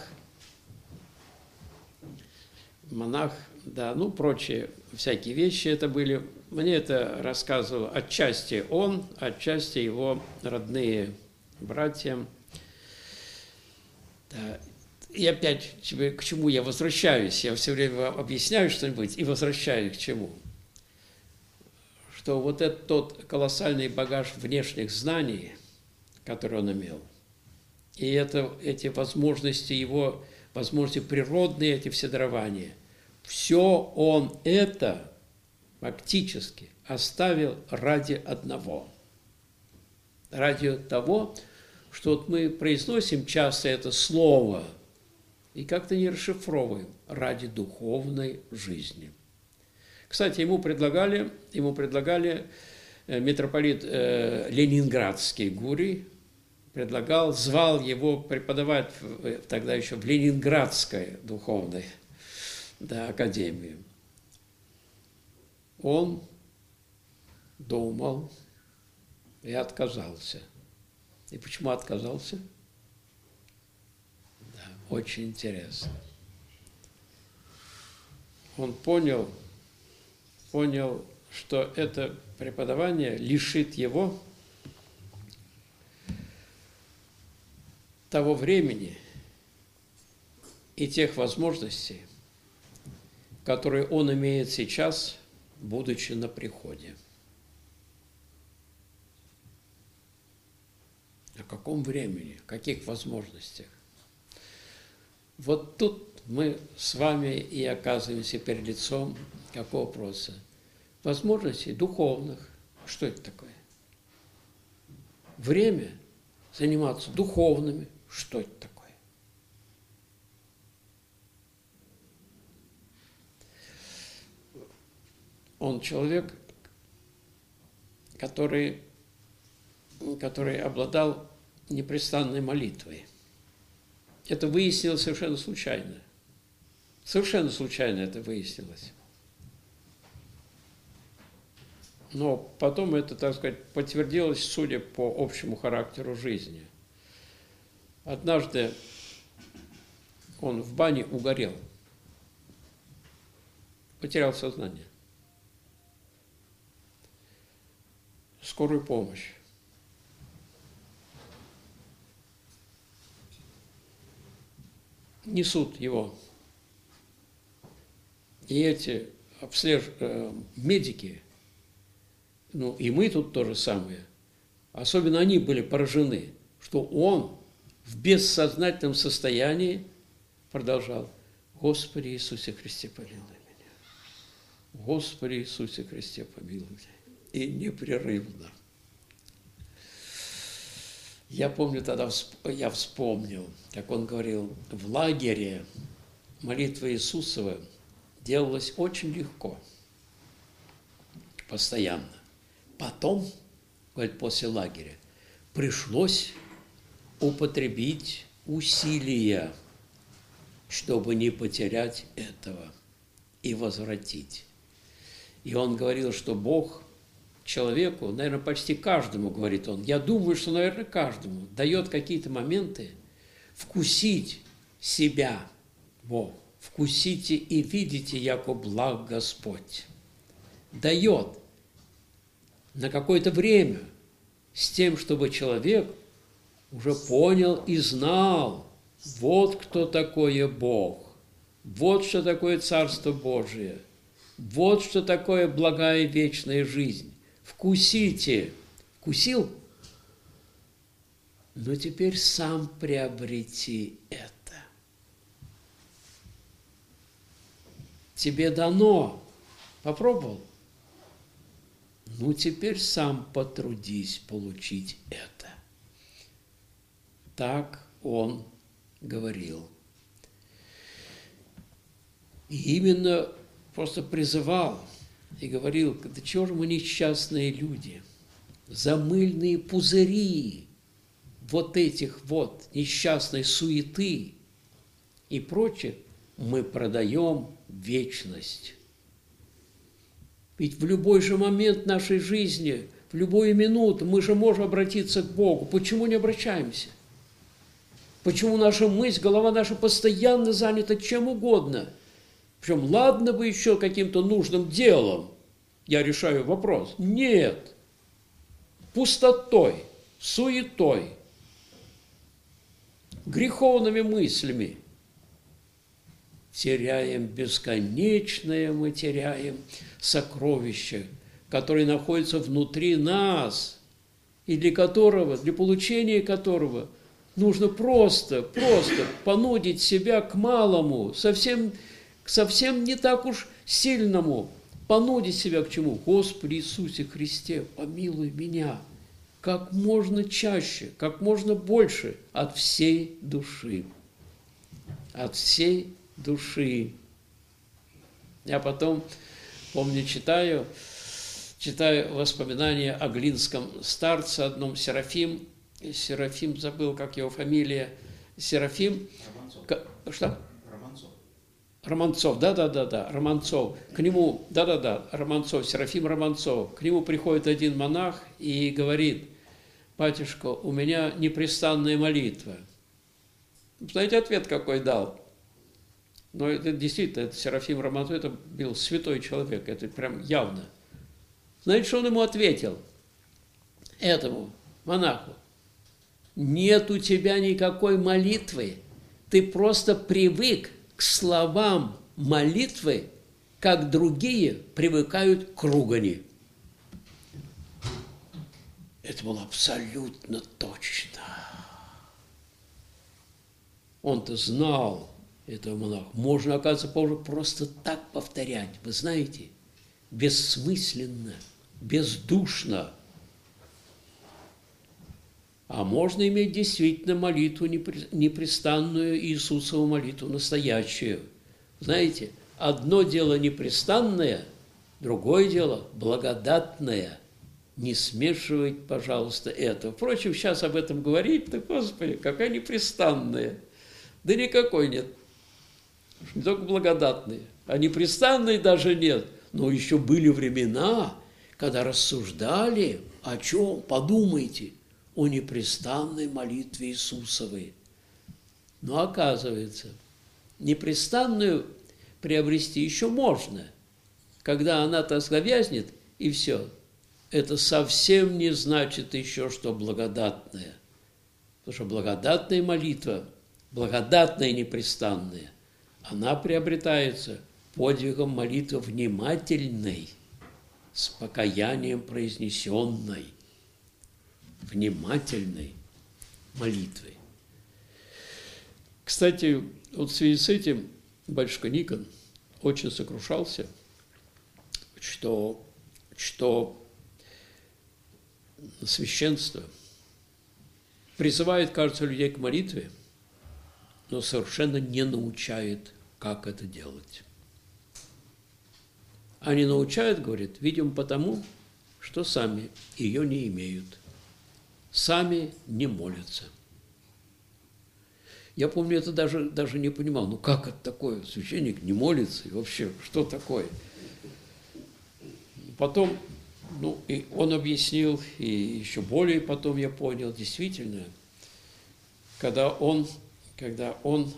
монах, да, ну, прочие всякие вещи это были. Мне это рассказывал отчасти он, отчасти его родные братья. Да. И опять к чему я возвращаюсь? Я все время объясняю что-нибудь и возвращаюсь к чему? Что вот этот тот колоссальный багаж внешних знаний, который он имел, и это, эти возможности его, возможности природные, эти все дарования, все он это фактически оставил ради одного. Ради того, что вот мы произносим часто это слово и как-то не расшифровываем. Ради духовной жизни. Кстати, ему предлагали, ему предлагали митрополит э, Ленинградский Гурий, предлагал, звал его преподавать в, тогда еще в Ленинградской духовной, да, академии. Он думал и отказался. И почему отказался? Да, очень интересно. Он понял, понял, что это преподавание лишит его того времени и тех возможностей, которые он имеет сейчас, будучи на приходе. О каком времени, о каких возможностях? Вот тут мы с вами и оказываемся перед лицом какого вопроса? Возможностей духовных. Что это такое? Время заниматься духовными. Что это такое? Он человек, который, который обладал непрестанной молитвой. Это выяснилось совершенно случайно. Совершенно случайно это выяснилось. Но потом это, так сказать, подтвердилось, судя по общему характеру жизни. Однажды он в бане угорел, потерял сознание. Скорую помощь. Несут его. И эти обслеж... медики, ну и мы тут то же самое, особенно они были поражены, что он в бессознательном состоянии продолжал: «Господи Иисусе Христе, помилуй меня! Господи Иисусе Христе, помилуй меня!» И непрерывно. Я помню, тогда я вспомнил, как он говорил, в лагере молитва Иисусова делалась очень легко, постоянно. Потом, говорит, после лагеря, пришлось употребить усилия, чтобы не потерять этого и возвратить. И он говорил, что Бог человеку, наверное, почти каждому, говорит он, я думаю, что, наверное, каждому дает какие-то моменты вкусить себя, Бог, вкусите и видите, яко благ Господь. Дает на какое-то время с тем, чтобы человек уже понял и знал, вот кто такое Бог, вот что такое Царство Божие, вот что такое благая вечная жизнь. Вкусите. Вкусил? Но теперь сам приобрети это. Тебе дано. Попробовал? Ну, теперь сам потрудись получить это. Так он говорил. И именно просто призывал и говорил: да чего же мы несчастные люди, замыльные пузыри вот этих вот несчастной суеты и прочих, мы продаем вечность. Ведь в любой же момент нашей жизни, в любую минуту мы же можем обратиться к Богу. Почему не обращаемся? Почему наша мысль, голова наша постоянно занята чем угодно? Причем, ладно бы еще каким-то нужным делом я решаю вопрос. Нет. Пустотой, суетой, греховными мыслями. Теряем бесконечное, мы теряем сокровище, которое находится внутри нас, и для которого, для получения которого нужно просто, просто понудить себя к малому, совсем, совсем не так уж сильному, понудить себя к чему? Господи Иисусе Христе, помилуй меня как можно чаще, как можно больше от всей души. От всей души. Я потом, помню, читаю, читаю воспоминания о глинском старце одном, Серафим. Серафим, забыл, как его фамилия. Серафим. Романцов. Что? Романцов. Романцов, да-да-да-да, Романцов. К нему, да-да-да, Романцов, Серафим Романцов. К нему приходит один монах и говорит: батюшка, у меня непрестанная молитва. Знаете, ответ какой дал? Но это действительно, это Серафим Романцов, это был святой человек, это прям явно. Знаете, что он ему ответил? Этому монаху: нет у тебя никакой молитвы, ты просто привык к словам молитвы, как другие привыкают к ругани. Это было абсолютно точно. Он-то знал этого монаха. Можно, оказывается, просто так повторять. Вы знаете, бессмысленно, бездушно. А можно иметь действительно молитву непрестанную, Иисусову молитву настоящую. Знаете, одно дело непрестанное, другое дело благодатное. Не смешивайте, пожалуйста, это. Впрочем, сейчас об этом говорить, да, Господи, какая непрестанная. Да никакой нет. Не только благодатные, а непрестанной даже нет. Но еще были времена, когда рассуждали о чем? Подумайте, о непрестанной молитве Иисусовой. Но оказывается, непрестанную приобрести еще можно, когда она так завязнет, и все. Это совсем не значит еще, что благодатная. Потому что благодатная молитва, благодатная непрестанная, она приобретается подвигом молитвы внимательной, с покаянием произнесенной, внимательной молитвой. Кстати, вот в связи с этим батюшка Никон очень сокрушался, что, что священство призывает, кажется, людей к молитве, но совершенно не научает, как это делать. Они научают, говорит, видимо, потому, что сами ее не имеют, сами не молятся. Я помню, это даже, даже не понимал, ну как это такое, священник не молится, и вообще, что такое? Потом, ну, и он объяснил, и еще более потом я понял, действительно, когда он, когда он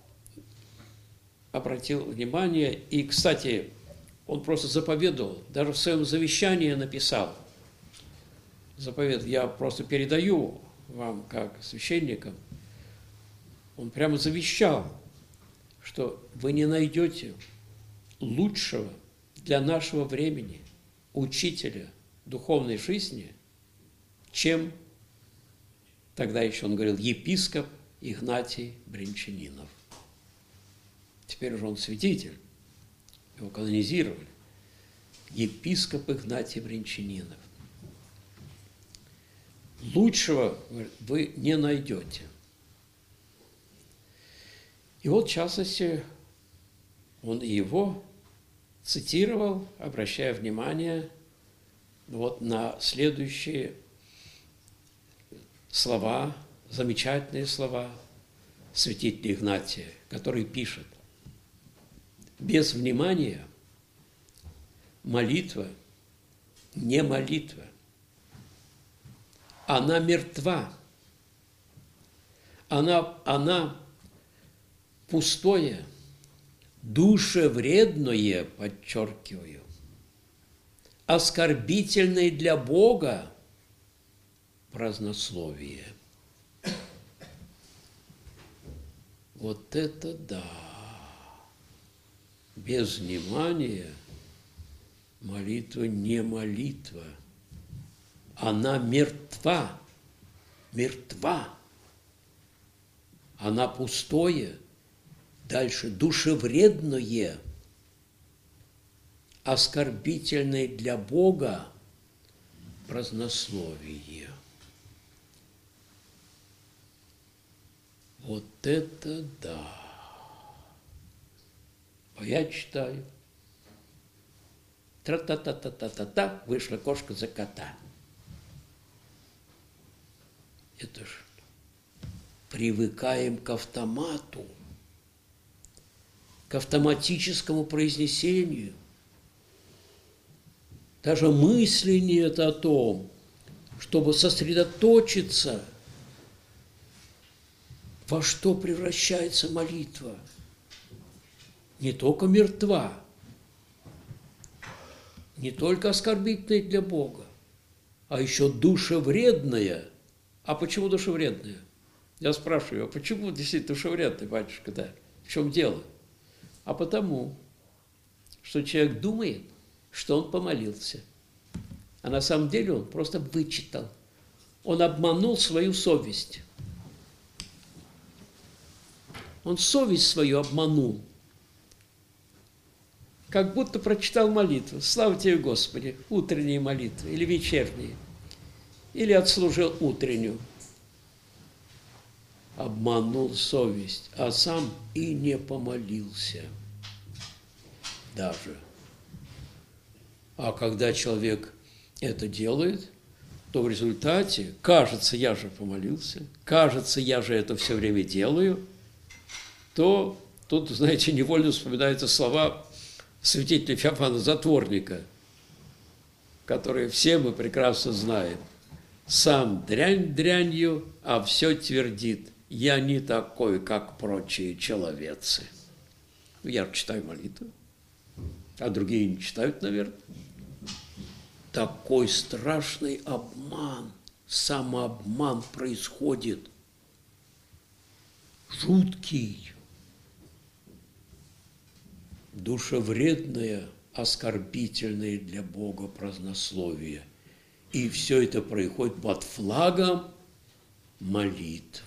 обратил внимание, и, кстати, он просто заповедовал, даже в своем завещании написал, заповедовал, я просто передаю вам, как священникам, он прямо завещал, что вы не найдете лучшего для нашего времени учителя духовной жизни, чем, тогда еще он говорил, епископ Игнатий Брянчанинов. Теперь уже он святитель, его канонизировали. Епископ Игнатий Брянчанинов. Лучшего, говорит, вы не найдете. И вот, в частности, он его цитировал, обращая внимание вот на следующие слова, замечательные слова святителя Игнатия, который пишет: без внимания молитва не молитва, она мертва, она, она пустое, душевредное, подчеркиваю, оскорбительное для Бога празднословие. Вот это да! Без внимания молитва не молитва. Она мертва, мертва. Она пустое, дальше душевредное, оскорбительное для Бога празднословие. Вот это да! Я читаю. Тра-та-та-та-та-та-та, вышла кошка за кота. Это что? Привыкаем к автомату, к автоматическому произнесению. Даже мысли нет о том, чтобы сосредоточиться, во что превращается молитва. Не только мертва, не только оскорбительная для Бога, а еще душевредная. А почему душевредная? Я спрашиваю, а почему действительно душевредная, батюшка, да? В чем дело? А потому, что человек думает, что он помолился. А на самом деле он просто вычитал. Он обманул свою совесть. Он совесть свою обманул. Как будто прочитал молитву. Слава тебе, Господи, утренние молитвы или вечерние. Или отслужил утреннюю. Обманул совесть, а сам и не помолился. Даже. А когда человек это делает, то в результате, кажется, я же помолился, кажется, я же это все время делаю, то тут, знаете, невольно вспоминаются слова святителя Феофана Затворника, которые все мы прекрасно знаем. Сам дрянь дрянью, а все твердит. Я не такой, как прочие человецы. Я читаю молитву, а другие не читают, наверное. Такой страшный обман, самообман происходит. Жуткий. Душевредное, оскорбительное для Бога празднословие. И все это происходит под флагом молитвы.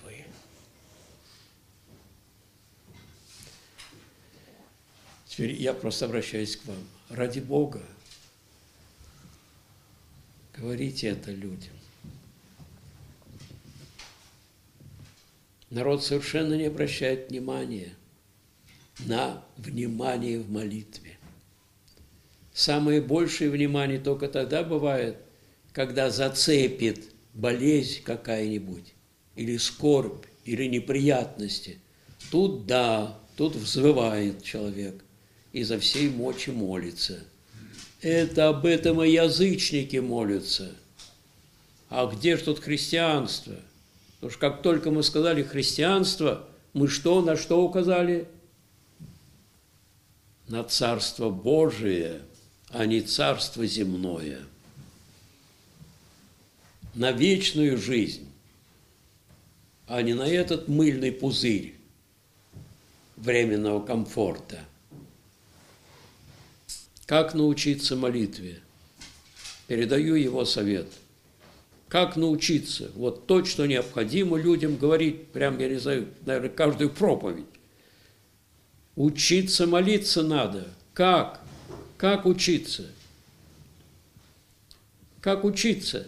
Теперь я просто обращаюсь к вам. Ради Бога, говорите это людям. Народ совершенно не обращает внимания на внимание в молитве. Самое большее внимание только тогда бывает, когда зацепит болезнь какая-нибудь, или скорбь, или неприятности. Тут да, тут взвывает человек, изо всей мочи молится. Это об этом и язычники молятся. А где же тут христианство? Потому что как только мы сказали христианство, мы что, на что указали? На Царство Божие, а не Царство земное. На вечную жизнь, а не на этот мыльный пузырь временного комфорта. Как научиться молитве? Передаю его совет. Как научиться? Вот то, что необходимо людям говорить, прям, я не знаю, наверное, каждую проповедь. Учиться молиться надо. Как? Как учиться? Как учиться?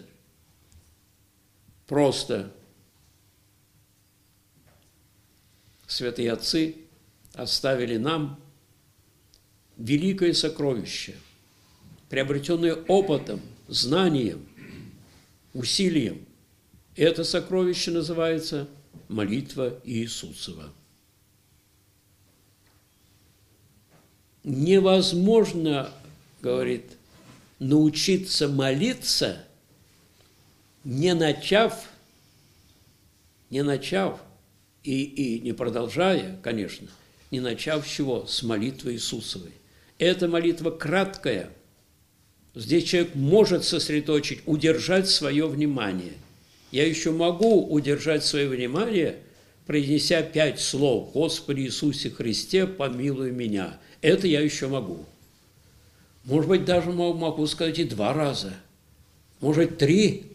Просто. Святые отцы оставили нам великое сокровище, приобретенное опытом, знанием, усилием. Это сокровище называется молитва Иисусова. Невозможно, говорит, научиться молиться, не начав, не начав и, и не продолжая, конечно, не начав с чего? С молитвы Иисусовой. Эта молитва краткая. Здесь человек может сосредоточить, удержать свое внимание. Я еще могу удержать свое внимание, произнеся пять слов: «Господи Иисусе Христе, помилуй меня». Это я еще могу. Может быть, даже могу сказать и два раза. Может, три.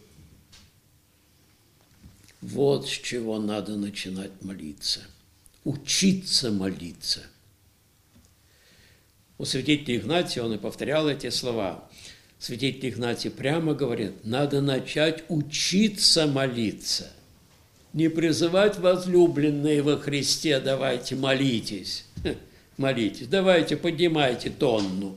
Вот с чего надо начинать молиться. Учиться молиться. У святителя Игнатия он и повторял эти слова. Святитель Игнатий прямо говорит, надо начать учиться молиться. Не призывать возлюбленные во Христе, давайте молитесь, молитесь, давайте поднимайте тонну.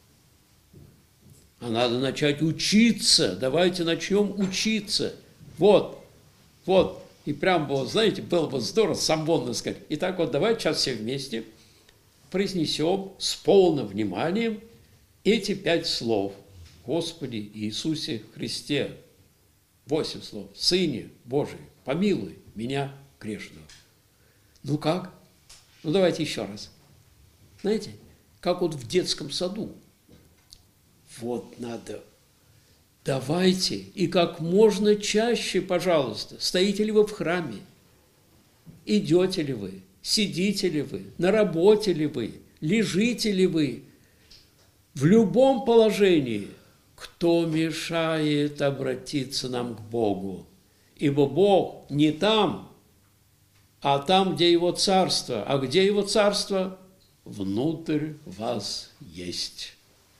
А надо начать учиться, давайте начнем учиться. Вот, вот, и прям было, знаете, было бы здорово самбонно сказать. Итак, вот давайте сейчас все вместе произнесем с полным вниманием эти пять слов. Господи Иисусе Христе, восемь слов, Сыне Божий, помилуй меня грешного. Ну как? Ну давайте еще раз. Знаете, как вот в детском саду. Вот надо. Давайте, и как можно чаще, пожалуйста, стоите ли вы в храме, идете ли вы, сидите ли вы, на работе ли вы, лежите ли вы, в любом положении, кто мешает обратиться нам к Богу? Ибо Бог не там, а там, где Его Царство. А где Его Царство? Внутрь вас есть.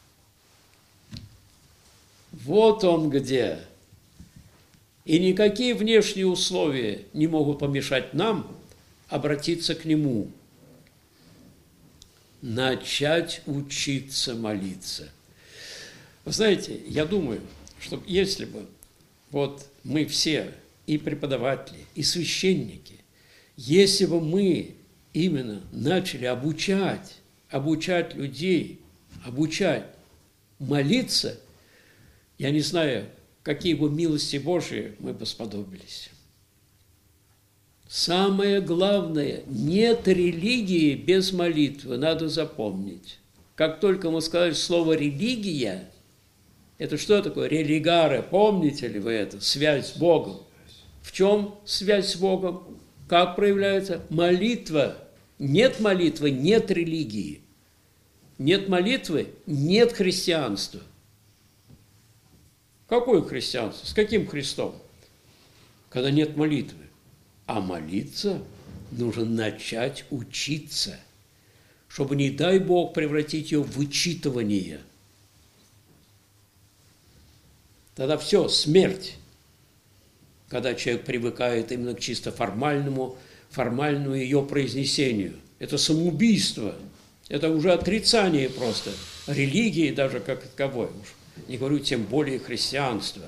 Вот Он где. И никакие внешние условия не могут помешать нам обратиться к Нему. Начать учиться молиться. Вы знаете, я думаю, что если бы вот мы все, и преподаватели, и священники, если бы мы именно начали обучать, обучать людей, обучать молиться, я не знаю, какие бы милости Божии мы бы сподобились. Самое главное, нет религии без молитвы, надо запомнить. Как только мы сказали слово «религия», это что такое? Религаре, помните ли вы это? Связь с Богом. В чем связь с Богом? Как проявляется? Молитва. Нет молитвы, нет религии. Нет молитвы, нет христианства. Какое христианство? С каким Христом? Когда нет молитвы. А молиться нужно начать учиться, чтобы, не дай Бог, превратить ее в вычитывание. Тогда все, смерть. Когда человек привыкает именно к чисто формальному, формальному ее произнесению. Это самоубийство. Это уже отрицание просто религии даже как таковой. Уж не говорю, тем более христианства.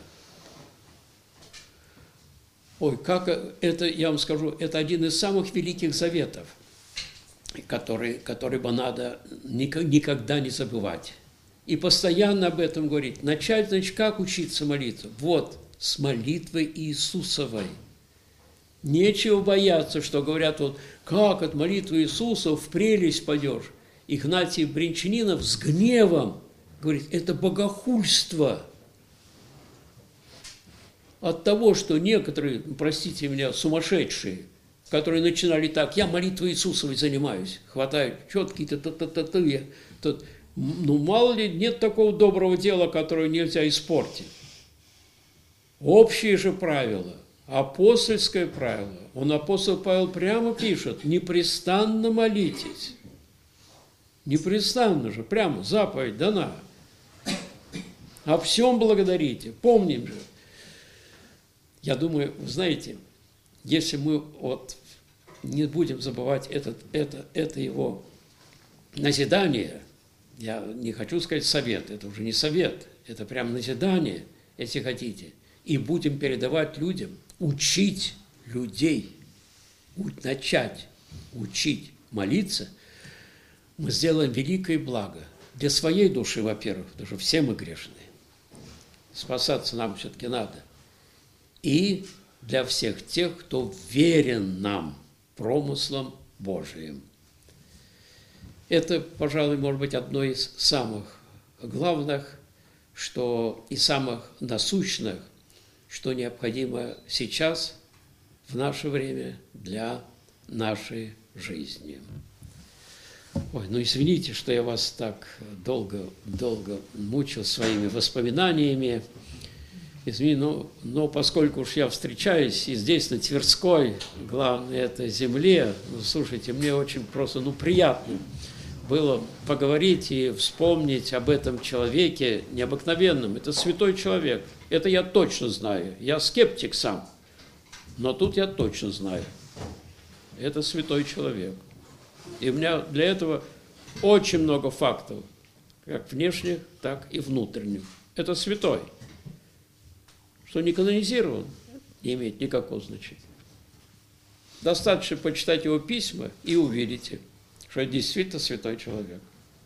Ой, как это, я вам скажу, это один из самых великих заветов, который, который бы надо никогда не забывать. И постоянно об этом говорить. Начать, значит, как учиться молиться? Вот, с молитвы Иисусовой. Нечего бояться, что говорят, вот, как от молитвы Иисуса в прелесть пойдешь. Игнатий Бринчанинов с гневом говорит, это богохульство. От того, что некоторые, простите меня, сумасшедшие, которые начинали так, я молитвой Иисусовой занимаюсь, хватают четкие-то, та-та-та-та, тут, ну, мало ли, нет такого доброго дела, которое нельзя испортить. Общие же правила, апостольское правило, он, апостол Павел, прямо пишет, непрестанно молитесь. Непрестанно же, прямо заповедь дана. О всем благодарите, помним же. Я думаю, вы знаете, если мы вот не будем забывать этот, это, это его назидание, я не хочу сказать совет, это уже не совет, это прям назидание, если хотите, и будем передавать людям, учить людей, начать учить молиться, мы сделаем великое благо для своей души, во-первых, потому что все мы грешные, спасаться нам все-таки надо. И для всех тех, кто верен нам, промыслам Божиим. Это, пожалуй, может быть, одно из самых главных, что и самых насущных, что необходимо сейчас, в наше время, для нашей жизни. Ой, ну извините, что я вас так долго, долго мучил своими воспоминаниями. Извини, но, но поскольку уж я встречаюсь и здесь, на Тверской, главное, это земле, ну, слушайте, мне очень просто, ну, приятно, было поговорить и вспомнить об этом человеке необыкновенном. Это святой человек. Это я точно знаю. Я скептик сам. Но тут я точно знаю. Это святой человек. И у меня для этого очень много фактов, как внешних, так и внутренних. Это святой. Что не канонизирован, не имеет никакого значения. Достаточно почитать его письма и увидите, что это действительно святой человек.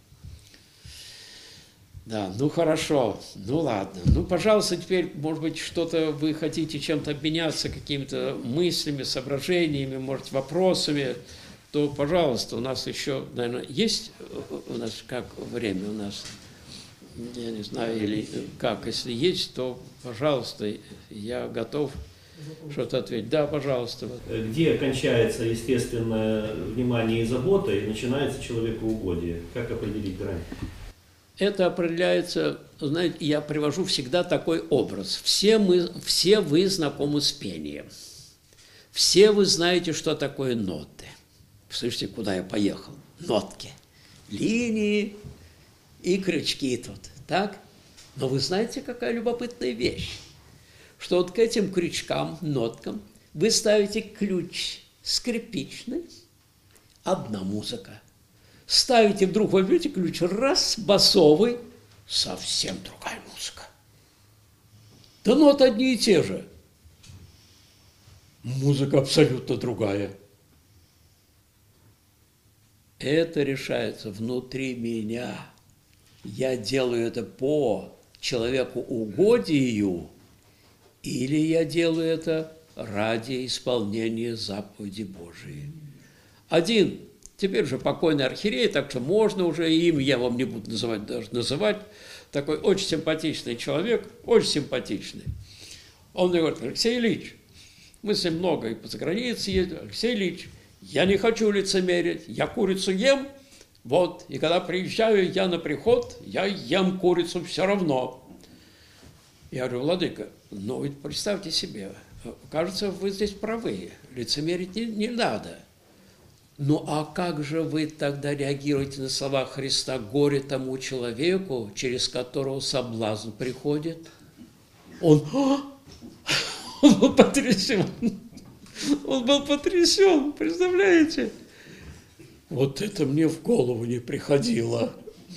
Да, ну хорошо, ну ладно. Ну, пожалуйста, теперь, может быть, что-то вы хотите чем-то обменяться, какими-то мыслями, соображениями, может, вопросами, то, пожалуйста, у нас еще, наверное, есть у нас как время у нас, я не знаю, или как, если есть, то, пожалуйста, я готов что-то ответить. Да, пожалуйста. Где кончается естественное внимание и забота, и начинается человекоугодие? Как определить грань? Это определяется, знаете, я привожу всегда такой образ. Все, мы, все вы знакомы с пением. Все вы знаете, что такое ноты. Слышите, куда я поехал? Нотки. Линии и крючки тут. Так? Но вы знаете, какая любопытная вещь? Что вот к этим крючкам, ноткам вы ставите ключ скрипичный, одна музыка. Ставите вдруг, возьмете ключ, раз, басовый, совсем другая музыка. Да ноты одни и те же. Музыка абсолютно другая. Это решается внутри меня. Я делаю это по человеку угодию, или я делаю это ради исполнения заповеди Божией. Один, теперь же покойный архиерей, так что можно уже им, я вам не буду называть, даже называть, такой очень симпатичный человек, очень симпатичный. Он мне говорит: Алексей Ильич, мы с ним много и по загранице ездили. Алексей Ильич, я не хочу лицемерить, я курицу ем, вот, и когда приезжаю я на приход, я ем курицу все равно. Я говорю: владыка, ну ведь представьте себе, кажется, вы здесь правы, лицемерить не, не надо. Ну а как же вы тогда реагируете на слова Христа: горе тому человеку, через которого соблазн приходит? Он, он был потрясен. Он был потрясен, представляете? Вот это мне в голову не приходило.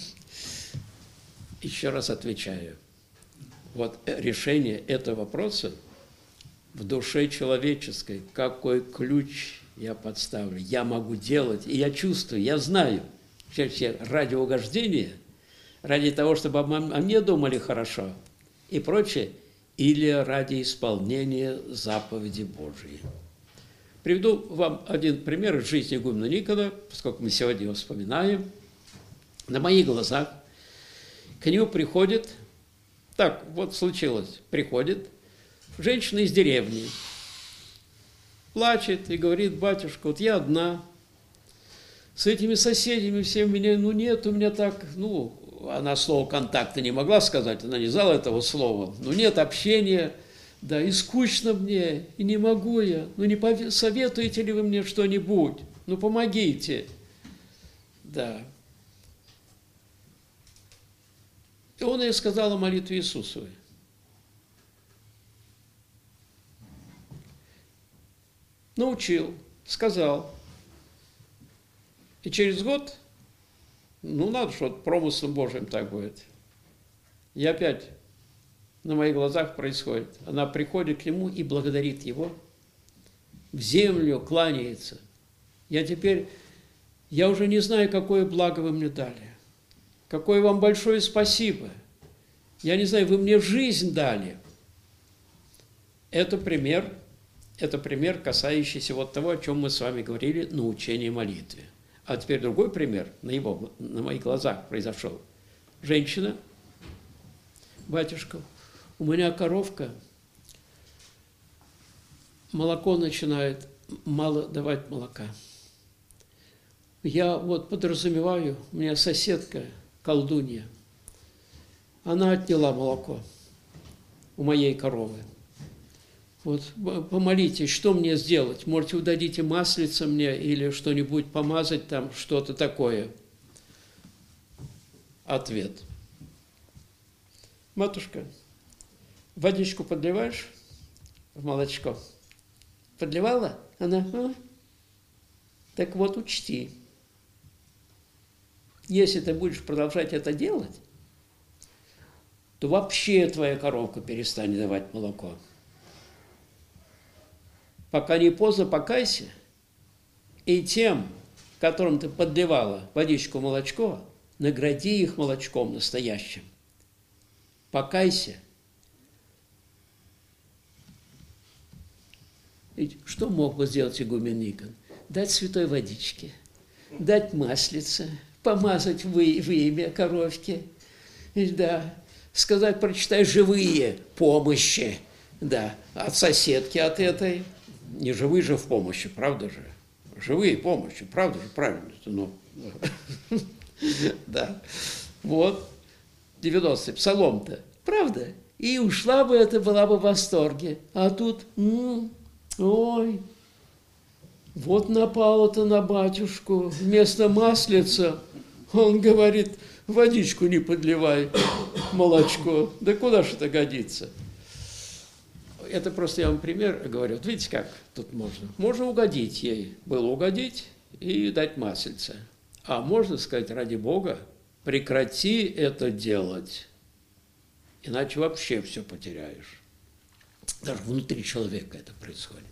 Еще раз отвечаю. Вот решение этого вопроса в душе человеческой, какой ключ я подставлю, я могу делать, и я чувствую, я знаю, что ради угождения, ради того, чтобы о мне думали хорошо и прочее, или ради исполнения заповеди Божией. Приведу вам один пример из жизни игумена Никона, поскольку мы сегодня его вспоминаем. На моих глазах к нему приходит, так вот случилось, приходит женщина из деревни, плачет и говорит: батюшка, вот я одна, с этими соседями все у меня, ну нет, у меня так, ну, она слово контакта не могла сказать, она не знала этого слова, ну нет общения, да, и скучно мне, и не могу я, ну не посоветуете ли вы мне что-нибудь, ну помогите, да. И он ей сказал о молитве Иисусовой. Научил, сказал. И через год, ну надо, что промыслом Божьим так будет. И опять на моих глазах происходит. Она приходит к нему и благодарит его, в землю кланяется. Я теперь, я уже не знаю, какое благо вы мне дали. Какое вам большое спасибо. Я не знаю, вы мне жизнь дали. Это пример, это пример, касающийся вот того, о чем мы с вами говорили, научение молитве. А теперь другой пример на, его, на моих глазах произошел. Женщина: батюшка, у меня коровка, молоко начинает мало давать молока. Я вот подразумеваю, у меня соседка, колдунья, она отняла молоко у моей коровы. Вот помолитесь, что мне сделать? Может, вы дадите маслица мне или что-нибудь помазать там, что-то такое. ответ. Матушка, водичку подливаешь в молочко? Подливала? Она, а? Так вот учти, если ты будешь продолжать это делать, то вообще твоя коровка перестанет давать молоко. Пока не поздно, покайся, и тем, которым ты подливала водичку, молочко, награди их молочком настоящим. Покайся. Ведь что мог бы сделать игумен Никон? Дать святой водички, дать маслице, помазать в имя коровки, да, сказать, прочитай живые помощи, да, от соседки от этой. Не живые же в помощи, правда же? Живые помощи, правда же, правильно. Ну, да, вот, девяностый псалом-то, правда? И ушла бы это, была бы в восторге. А тут, м-м, ой, вот напало-то на батюшку, вместо маслица он говорит, водичку не подливай, молочко. Да куда же это годится? Это просто я вам пример говорю. Вот видите, как тут можно? Можно угодить ей, было угодить и дать маслице. А можно сказать, ради Бога, прекрати это делать, иначе вообще все потеряешь. Даже внутри человека это происходит.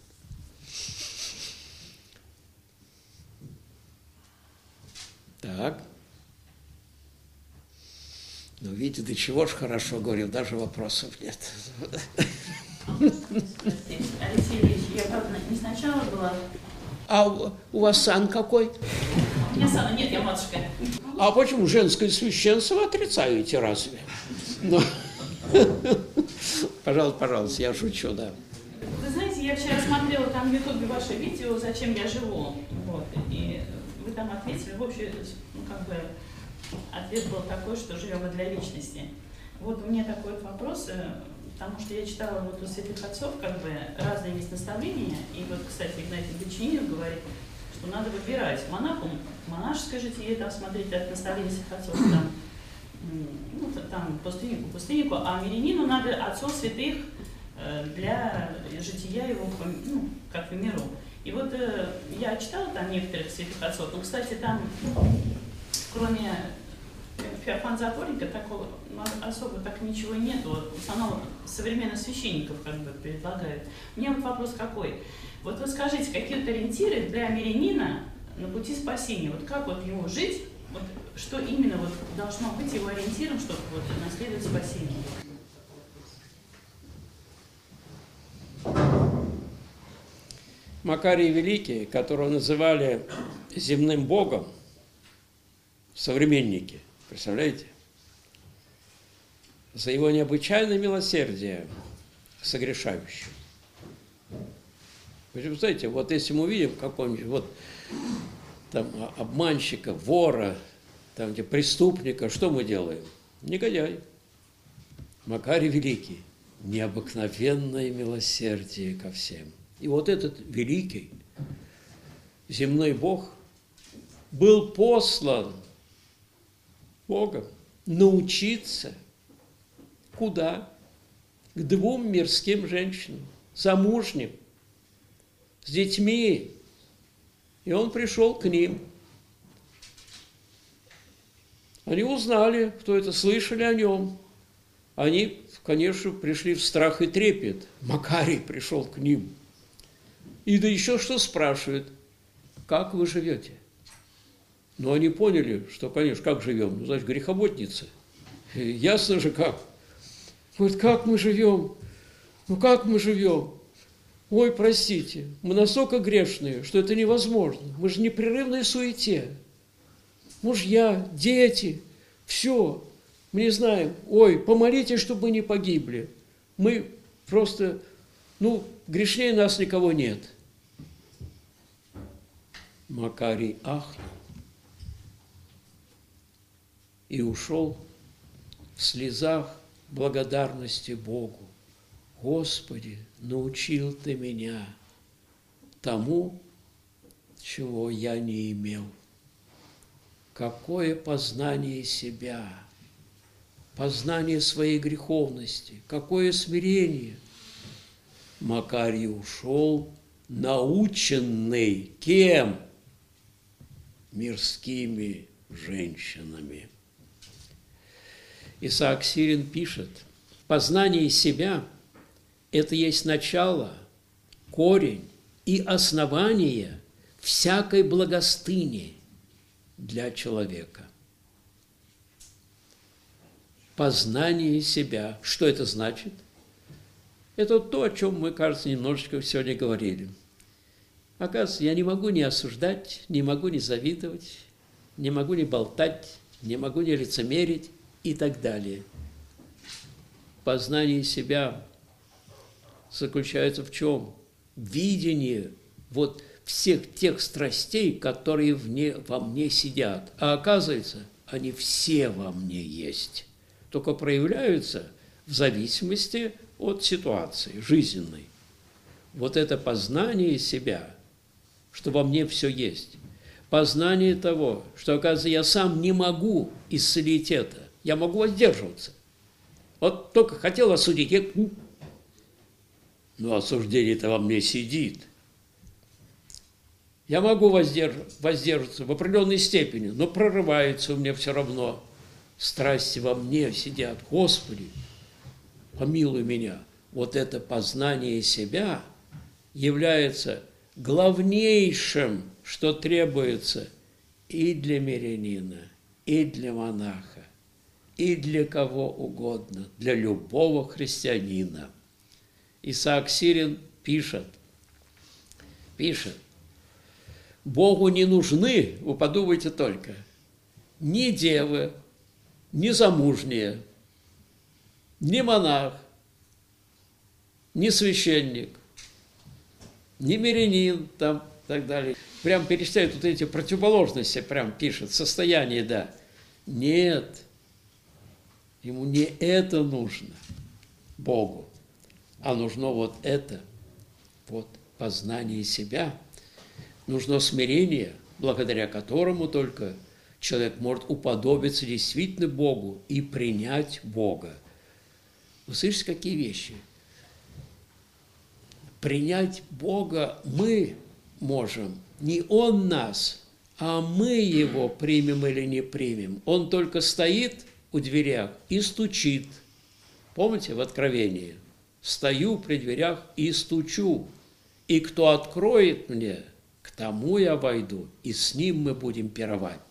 Так. Ну, видите, до чего ж хорошо говорил, даже вопросов нет. Алексей Ильич, я, правда, не сначала была. А у вас сан какой? У меня сана нет, я матушка. А почему женское священство вы отрицаете разве? Ну, пожалуйста, пожалуйста, я шучу, да. Вы знаете, я вчера смотрела там в Ютубе ваше видео «Зачем я живу?». Вот, и вы там ответили, в общем, ну, как бы, ответ был такой, что живем мы для личности. Вот у меня такой вот вопрос, потому что я читала вот у святых отцов, как бы, разные есть наставления, и вот, кстати, Игнатий Дочинин говорит, что надо выбирать монаху, монашеское житие, там, смотреть от наставления святых отцов, там, ну, там, пустыннику, пустыннику, а мирянину надо отцов святых для жития его, ну, как в миру. И вот э, я читала там некоторых святых отцов, но, кстати, там, кроме Феофана Затворника, такого ну, особо так ничего нету. В основном современных священников как бы предлагают. У меня вот вопрос какой. Вот вы скажите, какие вот ориентиры для мирянина на пути спасения? Вот как вот ему жить? Вот что именно вот должно быть его ориентиром, чтобы вот наследовать спасение? Макарий Великий, которого называли земным богом, современники, представляете? За его необычайное милосердие к согрешающим. Вы знаете, вот если мы увидим какого-нибудь вот, там, обманщика, вора, там, где преступника, что мы делаем? Негодяй. Макарий Великий. Необыкновенное милосердие ко всем. И вот этот великий земной Бог был послан Богом научиться куда? К двум мирским женщинам, замужним, с детьми. И он пришел к ним. Они узнали, кто это, слышали о нем. Они, конечно, пришли в страх и трепет. Макарий пришел к ним. И да еще что спрашивают, как вы живете? Ну, они поняли, что, конечно, как живем? Ну, значит, грехоботницы. Ясно же как. Говорит, как мы живем? Ну, как мы живем? Ой, простите, мы настолько грешные, что это невозможно. Мы же в непрерывной суете. Мужья, дети, все. Мы не знаем. Ой, помолитесь, чтобы мы не погибли. Мы просто, ну, грешнее нас никого нет. Макарий ахнул и ушел в слезах благодарности Богу. Господи, научил Ты меня тому, чего я не имел. Какое познание себя, познание своей греховности. Какое смирение! Макарий ушел, наученный кем? Мирскими женщинами. Исаак Сирин пишет: познание себя – это есть начало, корень и основание всякой благостыни для человека. Познание себя. Что это значит? Это то, о чем мы, кажется, немножечко сегодня говорили. Оказывается, я не могу не осуждать, не могу не завидовать, не могу не болтать, не могу не лицемерить и так далее. Познание себя заключается в чем? Видение вот всех тех страстей, которые вне, во мне сидят. А оказывается, они все во мне есть. Только проявляются в зависимости от ситуации жизненной. Вот это познание себя, что во мне все есть. Познание того, что, оказывается, я сам не могу исцелить это. Я могу воздерживаться. Вот только хотел осудить. Я... Но осуждение-то во мне сидит. Я могу воздерживаться, воздерживаться в определенной степени, но прорывается у меня все равно. Страсти во мне сидят. Господи, помилуй меня. Вот это познание себя является главнейшим, что требуется и для мирянина, и для монаха, и для кого угодно, для любого христианина. Исаак Сирин пишет, пишет, Богу не нужны, вы подумайте только, ни девы, ни замужние, ни монах, ни священник, ни мирянин, там, и так далее. Прям перечисляют вот эти противоположности, прям пишет, состояние, да. Нет, ему не это нужно, Богу, а нужно вот это, вот познание себя, нужно смирение, благодаря которому только человек может уподобиться действительно Богу и принять Бога. Вы слышите, какие вещи? Принять Бога мы можем, не Он нас, а мы Его примем или не примем. Он только стоит у дверях и стучит. Помните в Откровении? Стою при дверях и стучу, и кто откроет мне, к тому я войду, и с ним мы будем пировать.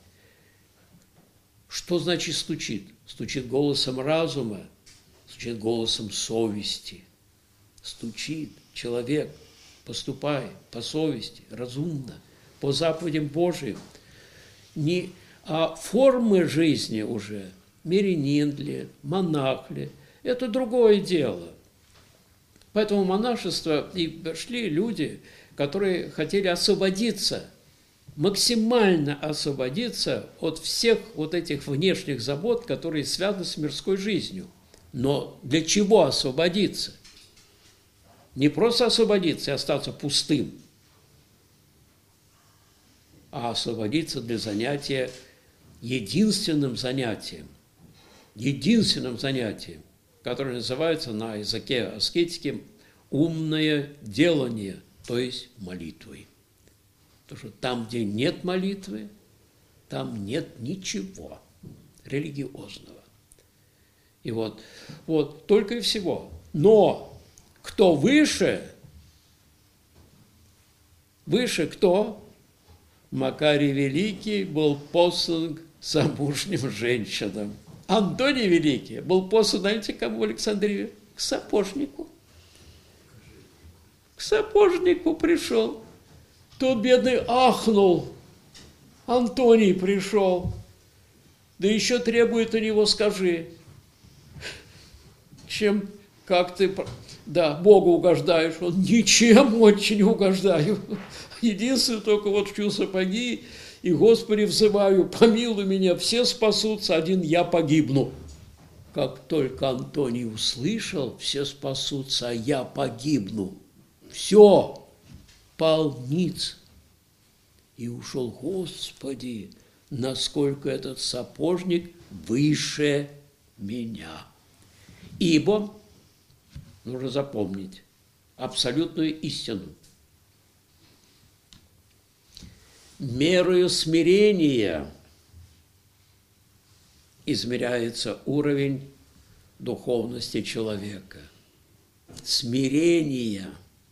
Что значит стучит? Стучит голосом разума, стучит голосом совести. Стучит человек, поступай по совести, разумно, по заповедям Божьим. Не, а формы жизни уже, мирянин ли, монах ли, это другое дело. Поэтому монашество и шли люди, которые хотели освободиться, максимально освободиться от всех вот этих внешних забот, которые связаны с мирской жизнью. Но для чего освободиться? Не просто освободиться и остаться пустым, а освободиться для занятия единственным занятием, единственным занятием, которое называется на языке аскетики умное делание, то есть молитвой. Потому что там, где нет молитвы, там нет ничего религиозного. И вот, вот только и всего. Но кто выше, выше кто? Макарий Великий был послан к замужним женщинам. Антоний Великий был послан, знаете, кому в Александрию? К сапожнику. К сапожнику пришел. Тот бедный ахнул. Антоний пришел. Да еще требует у него, скажи, чем, как ты, да, Богу угождаешь. Он ничем очень угождаю. Единственное, только вот шью сапоги, и, Господи, взываю, помилуй меня, все спасутся, один я погибну. Как только Антоний услышал, все спасутся, а я погибну. Все, пал ниц. И ушел, Господи, насколько этот сапожник выше меня. Ибо, нужно запомнить, абсолютную истину. Мерою смирения измеряется уровень духовности человека. Смирение.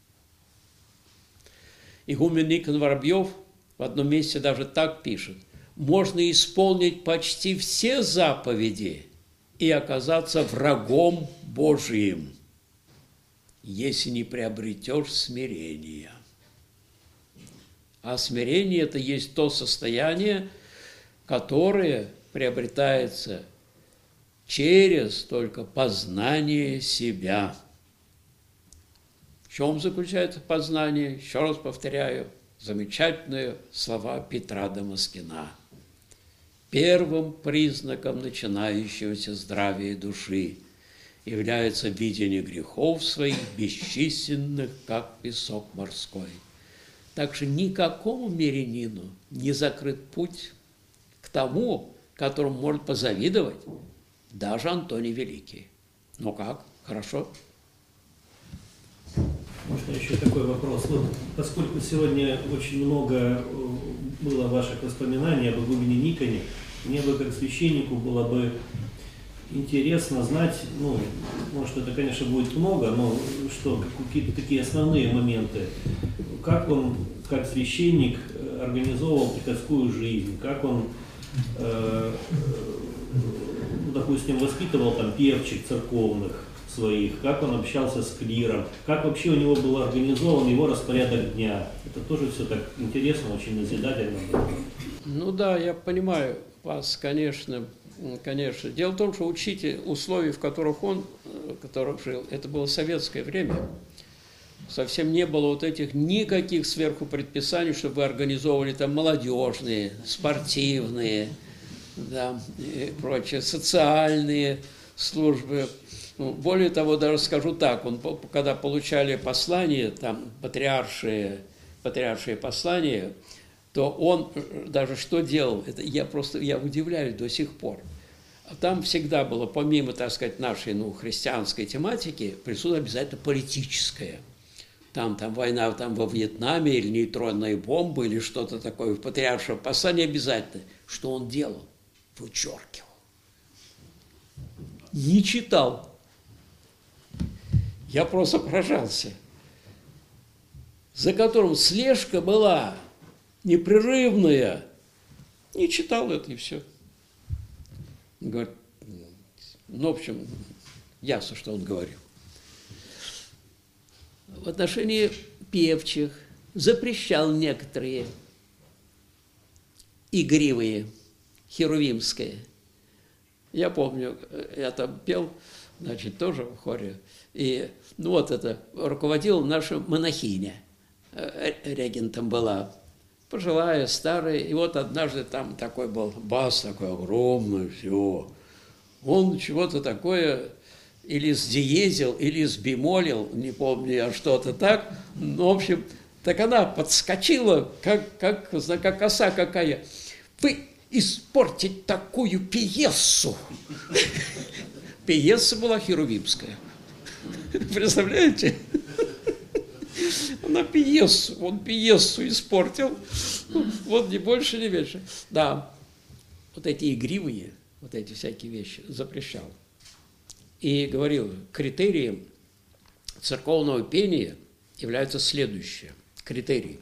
Игумен Никон Воробьев в одном месте даже так пишет: можно исполнить почти все заповеди и оказаться врагом Божиим, если не приобретешь смирение. А смирение – это есть то состояние, которое приобретается через только познание себя. В чем заключается познание? Еще раз повторяю, замечательные слова Петра Дамаскина. Первым признаком начинающегося здравия души является видение грехов своих, бесчисленных, как песок морской. Так что никакому мирянину не закрыт путь к тому, которому может позавидовать даже Антоний Великий. Ну как? Хорошо? Можно еще такой вопрос? Вот, поскольку сегодня очень много было ваших воспоминаний об игумене Никоне, мне бы как священнику было бы интересно знать, ну, может, это, конечно, будет много, но что, какие-то такие основные моменты. Как он, как священник, организовывал приходскую жизнь, как он, э, э, допустим, воспитывал там певчих церковных своих, как он общался с клиром, как вообще у него был организован его распорядок дня. Это тоже все так интересно, очень назидательно. Ну да, я понимаю вас, конечно, конечно. Дело в том, что учитель, условий, в которых он, в которых жил, это было советское время. Совсем не было вот этих никаких сверху предписаний, чтобы вы организовывали там молодежные, спортивные, да, и прочее, социальные службы. Ну, более того, даже скажу так, он, когда получали послания, там, патриаршие, патриаршие послания, то он даже что делал, это я просто, я удивляюсь до сих пор. Там всегда было, помимо, так сказать, нашей, ну, христианской тематики, присутствие обязательно политическое. Там, там война там, во Вьетнаме, или нейтронные бомбы, или что-то такое, в патриаршем послании обязательно. Что он делал? Вычеркивал. Не читал. Я просто поражался. За которым слежка была непрерывная. Не читал это, и все. Говорит, ну, в общем, ясно, что он говорил. В отношении певчих запрещал некоторые игривые, херувимские. Я помню, я там пел, значит, тоже в хоре. И ну, вот это руководила наша монахиня, регентом была, пожилая, старая. И вот однажды там такой был бас, такой огромный, все. Он чего-то такое или сдиезил, или сбемолил, не помню, а что-то так. Ну, в общем, так она подскочила, как, как, как оса какая. Вы испортить такую пьесу! Пьеса была херувимская. Представляете? Она пьесу, он пьесу испортил. Вот ни больше, ни меньше. Да, вот эти игривые, вот эти всякие вещи запрещал. И говорил, критерием церковного пения является следующее. Критерий.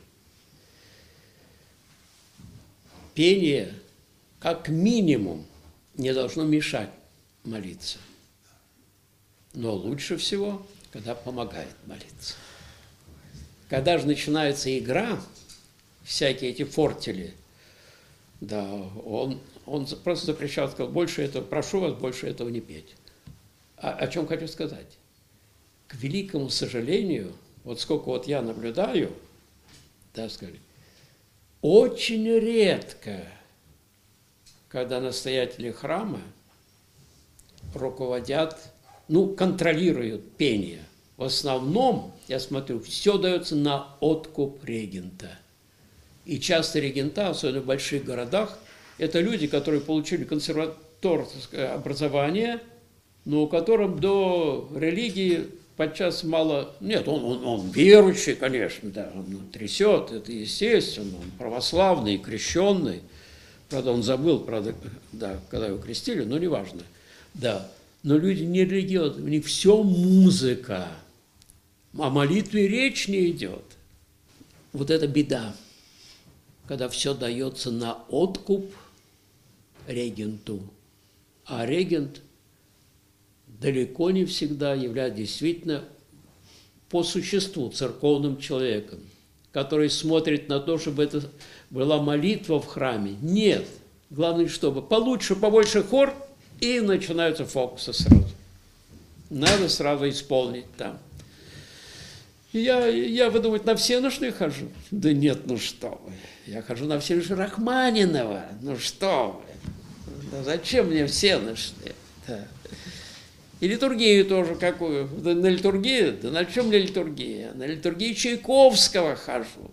Пение, как минимум, не должно мешать молиться. Но лучше всего, когда помогает молиться. Когда же начинается игра, всякие эти фортели, да, он, он просто запрещал, сказал, больше этого, прошу вас, больше этого не петь. А, о чем хочу сказать? К великому сожалению, вот сколько вот я наблюдаю, так сказать, очень редко, когда настоятели храма руководят, ну, контролируют пение. В основном, я смотрю, все дается на откуп регента. И часто регента, особенно в больших городах, это люди, которые получили консерваторское образование, но у которого до религии подчас мало... Нет, он, он, он верующий, конечно, да, он трясет, это естественно, он православный, крещенный. Правда, он забыл, правда, да, когда его крестили, но неважно. Да, но люди не религиозные, у них все музыка, о молитве речь не идет. Вот это беда, когда все дается на откуп регенту, а регент далеко не всегда является действительно по существу церковным человеком, который смотрит на то, чтобы это была молитва в храме. Нет. Главное, чтобы получше, побольше хор, и начинаются фокусы сразу. Надо сразу исполнить там. Я, я, вы думаете, на всеношные хожу? Да нет, ну что вы. Я хожу на всеношные Рахманинова. Ну что вы. Да зачем мне всеношные? Да. И литургию тоже какую? Да на литургию? Да на чем мне литургия? На литургию Чайковского хожу.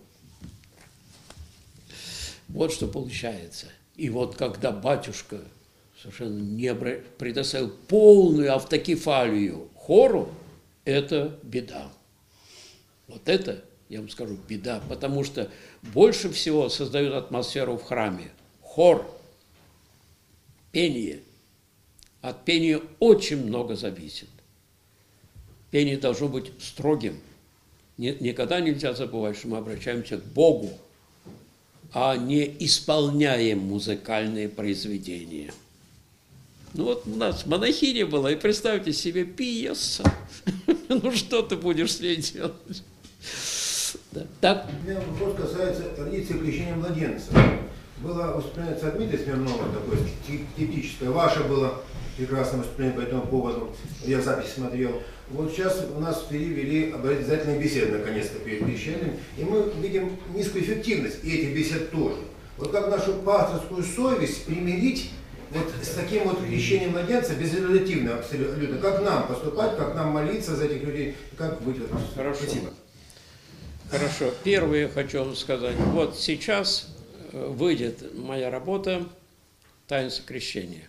Вот что получается. И вот когда батюшка совершенно не предоставил полную автокефалию хору, это беда. Вот это, я вам скажу, беда, потому что больше всего создают атмосферу в храме. Хор, пение. От пения очень много зависит. Пение должно быть строгим. Никогда нельзя забывать, что мы обращаемся к Богу, а не исполняем музыкальные произведения. Ну вот у нас монахиня была, и представьте себе пьеса. Ну что ты будешь с ней делать? Так. У меня вопрос касается традиции крещения младенца. Было выступление отца Дмитрия Смирнова, такое скептическое. Ваше было прекрасное выступление по этому поводу. Я запись смотрел. Вот сейчас у нас перевели обязательные беседы, наконец-то, перед крещением. И мы видим низкую эффективность и этих бесед тоже. Вот как нашу пасторскую совесть примирить вот с таким вот крещением младенца безрезультативно абсолютно. Как нам поступать, как нам молиться за этих людей, как быть в этом? Хорошо. Спасибо. Хорошо. Первое хочу вам сказать. Вот сейчас выйдет моя работа «Таинство крещения».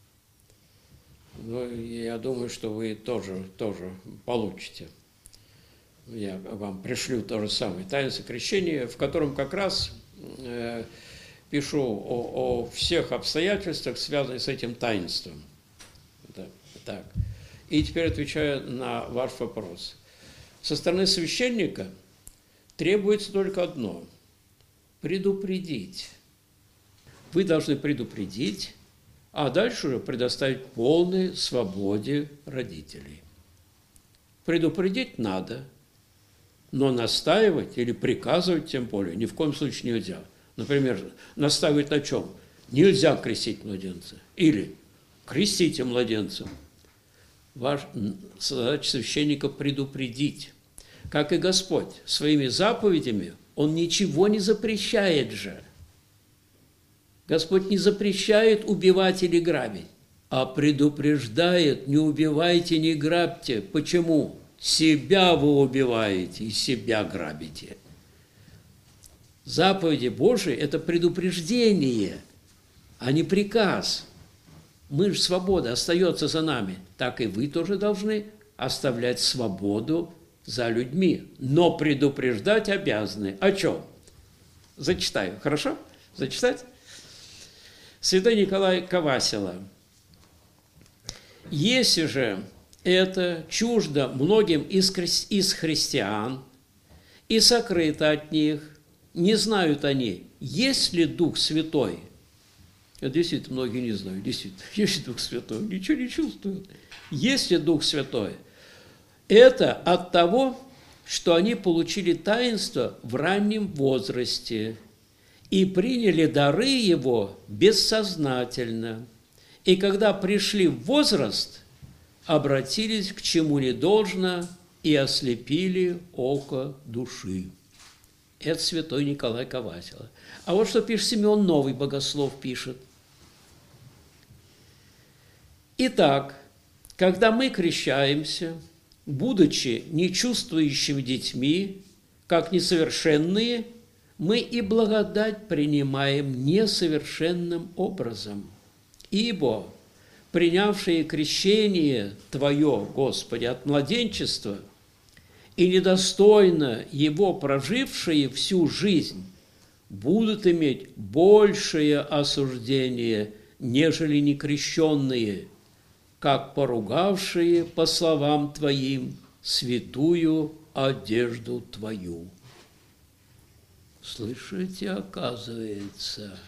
Ну, я думаю, что вы тоже, тоже получите. Я вам пришлю то же самое. «Таинство крещения», в котором как раз э, пишу о, о всех обстоятельствах, связанных с этим таинством. Да, так. И теперь отвечаю на ваш вопрос. Со стороны священника требуется только одно – предупредить. Вы должны предупредить, а дальше уже предоставить полной свободе родителей. Предупредить надо, но настаивать или приказывать тем более ни в коем случае нельзя. Например, настаивать на чем? Нельзя крестить младенца. Или крестите младенца. Ваша задача священника предупредить. Как и Господь своими заповедями, Он ничего не запрещает же. Господь не запрещает убивать или грабить, а предупреждает: не убивайте, не грабьте. Почему? Себя вы убиваете и себя грабите. Заповеди Божии – это предупреждение, а не приказ. Мы же, свобода остается за нами. Так и вы тоже должны оставлять свободу за людьми, но предупреждать обязаны. О чем? Зачитаю. Хорошо? Зачитать? Святой Николай Кавасила. Если же это чуждо многим из, хри- из христиан и сокрыто от них, не знают они, есть ли Дух Святой. Это действительно многие не знают. Действительно, есть ли Дух Святой? Ничего не чувствуют. Есть ли Дух Святой? Это от того, что они получили таинство в раннем возрасте и приняли дары его бессознательно. И когда пришли в возраст, обратились к чему не должно и ослепили око души. Это святой Николай Кавасила. А вот что пишет Симеон Новый, богослов, пишет. Итак, когда мы крещаемся, будучи нечувствующими детьми, как несовершенные, мы и благодать принимаем несовершенным образом. Ибо принявшие крещение Твое, Господи, от младенчества, и недостойно его прожившие всю жизнь, будут иметь большее осуждение, нежели некрещенные, как поругавшие, по словам Твоим, святую одежду Твою». Слышите, оказывается,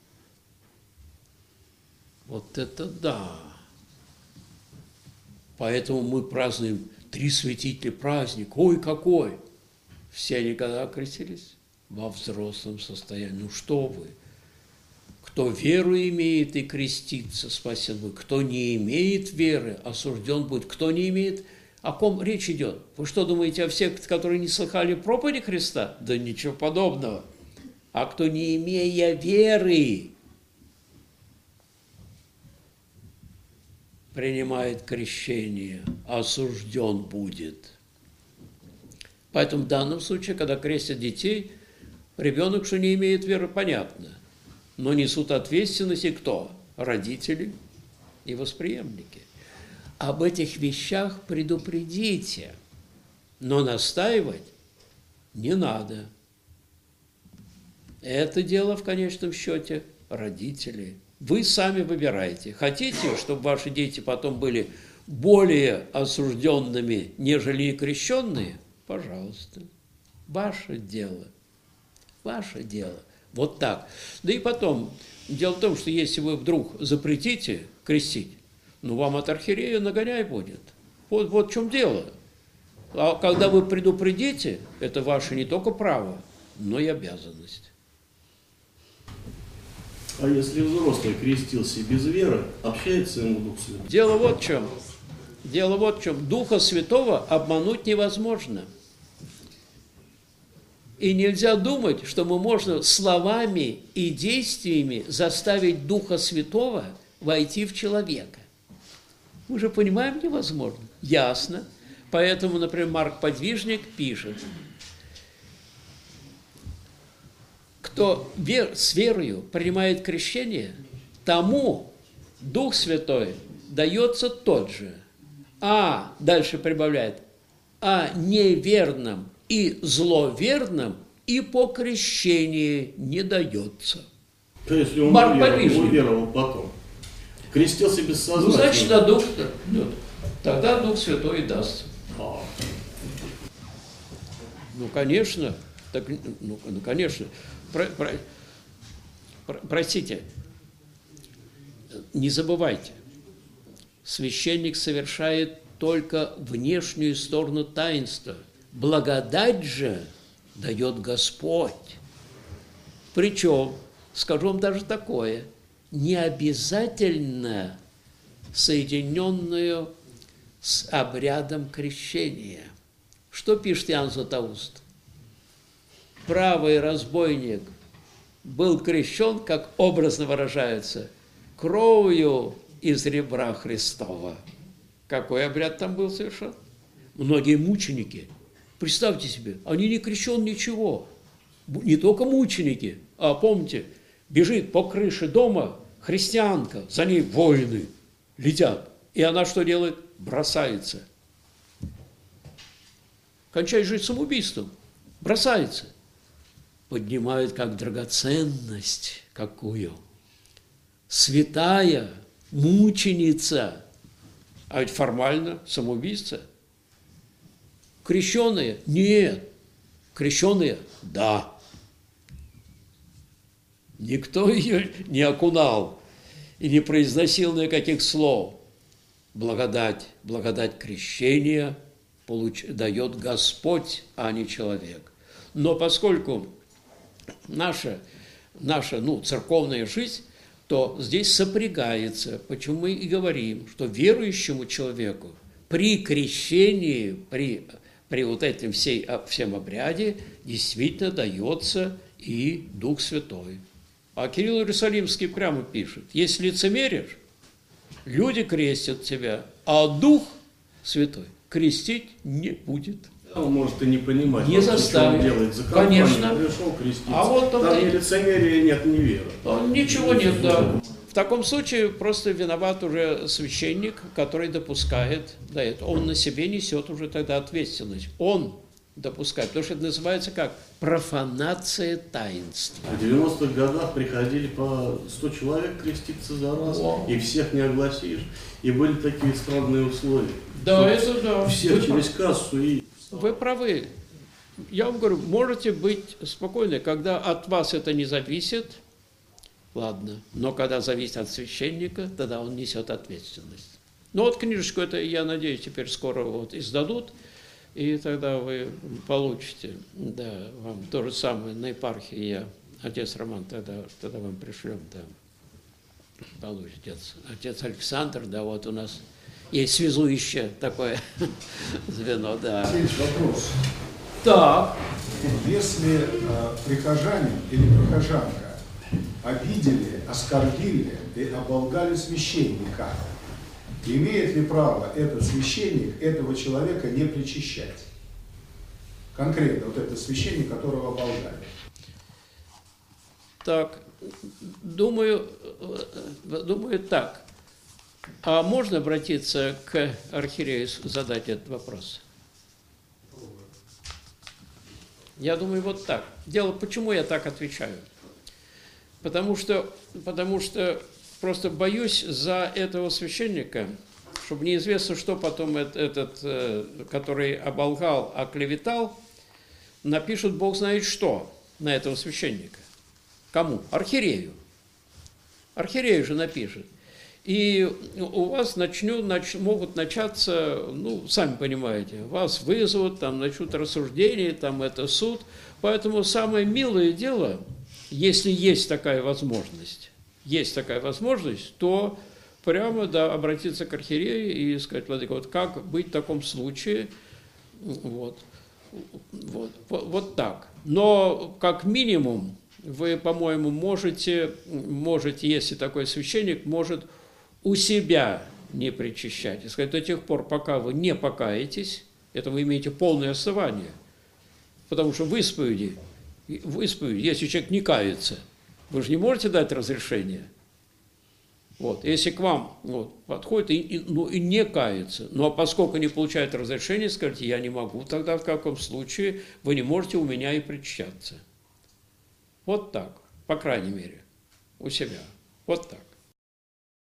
вот это да. Поэтому мы празднуем три святителя праздник. Ой, какой! Все они когда окрестились? Во взрослом состоянии. Ну что вы? Кто веру имеет и крестится, спасен будет. Кто не имеет веры, осужден будет. Кто не имеет, о ком речь идет? Вы что думаете о всех, которые не слыхали проповеди Христа? Да ничего подобного. А кто не имея веры принимает крещение, осужден будет. Поэтому в данном случае, когда крестят детей, ребенок, что не имеет веры, понятно. Но несут ответственность и кто? Родители и восприемники. Об этих вещах предупредите, но настаивать не надо. Это дело в конечном счете родителей. Вы сами выбираете. Хотите, чтобы ваши дети потом были более осужденными, нежели крещенные? Пожалуйста. Ваше дело. Ваше дело. Вот так. Да и потом, дело в том, что если вы вдруг запретите крестить, ну, вам от архиерея нагоняй будет. Вот, вот в чем дело. А когда вы предупредите, это ваше не только право, но и обязанность. А если взрослый крестился без веры, общается ему Дух Святой? Дело вот в чем. Дело вот в чем. Духа Святого обмануть невозможно. И нельзя думать, что мы можно словами и действиями заставить Духа Святого войти в человека. Мы же понимаем, невозможно. Ясно. Поэтому, например, Марк Подвижник пишет: кто вер, с верою принимает крещение, тому Дух Святой дается тот же. А, дальше прибавляет, а неверным и зловерным и по крещении не дается. То есть он Марк уверовал, уверовал потом. Крестился бессознательно. Ну, значит, на Дух, тогда Дух Святой и даст. А. Ну, конечно, так, ну, ну, конечно. Про, про, про, простите, не забывайте, священник совершает только внешнюю сторону таинства. Благодать же дает Господь. Причем, скажу вам даже такое, не обязательно соединенную с обрядом крещения. Что пишет Иоанн Златоуст? Правый разбойник был крещен, как образно выражается, кровью из ребра Христова. Какой обряд там был совершен? Многие мученики, представьте себе, они не крещен ничего. Не только мученики, а помните, бежит по крыше дома христианка, за ней воины летят. И она что делает? Бросается. Кончает жить самоубийством. Бросается. Поднимают как драгоценность какую. Святая мученица. А ведь формально самоубийца. Крещеные? Нет. Крещеные? Да. Никто ее не окунал и не произносил никаких слов. Благодать, благодать крещения получ... дает Господь, а не человек. Но поскольку наша, наша ну, церковная жизнь, то здесь сопрягается. Почему мы и говорим, что верующему человеку при крещении, при, при вот этом всей, всем обряде действительно дается и Дух Святой. А Кирилл Иерусалимский прямо пишет: если лицемеришь, люди крестят тебя, а Дух Святой крестить не будет. Он может и не понимать, не заставить. Делает. За Конечно. Пришел креститься. А вот там он ни лицемерия нет, ни веры. Ничего нет, да. В таком случае просто виноват уже священник, который допускает до этого. Он на себе несет уже тогда ответственность. Он допускает, потому что это называется как профанация таинства. В девяностых годах приходили по сто человек креститься за раз, О. и всех не огласишь. И были такие странные условия. Да, это да. Всех через кассу и... Вы правы. Я вам говорю, можете быть спокойны, когда от вас это не зависит, ладно, но когда зависит от священника, тогда он несет ответственность. Ну вот книжечку это, я надеюсь, теперь скоро вот издадут, и тогда вы получите, да, вам то же самое на епархии, я, отец Роман, тогда, тогда вам пришлем, да, получите. Отец, отец Александр, да, вот у нас есть связующее такое звено, да. Есть вопрос. Так. Если э, прихожанин или прихожанка обидели, оскорбили и оболгали священника, имеет ли право этот священник этого человека не причащать? Конкретно, вот этот священник, которого оболгали. Так, думаю, думаю так. А можно обратиться к архиерею, задать этот вопрос? Я думаю, вот так. Дело, почему я так отвечаю? Потому что, потому что просто боюсь за этого священника, чтобы неизвестно, что потом этот, который оболгал, оклеветал, напишут Бог знает что на этого священника. Кому? Архиерею. Архиерею же напишет. И у вас начнут, нач, могут начаться, ну, сами понимаете, вас вызовут, там начнут рассуждения, там это суд. Поэтому самое милое дело, если есть такая возможность, есть такая возможность, то прямо, да, обратиться к архиерею и сказать: владыка, вот как быть в таком случае, вот, вот, вот так. Но как минимум вы, по-моему, можете, можете, если такой священник, может у себя не причащать. И сказать, до тех пор, пока вы не покаетесь, это вы имеете полное основание. Потому что в исповеди, в исповеди, если человек не кается, вы же не можете дать разрешение. Вот. Если к вам вот, подходит и, и, ну, и не кается, ну а поскольку не получает разрешение, скажите: я не могу, тогда в каком случае вы не можете у меня и причащаться. Вот так, по крайней мере, у себя. Вот так.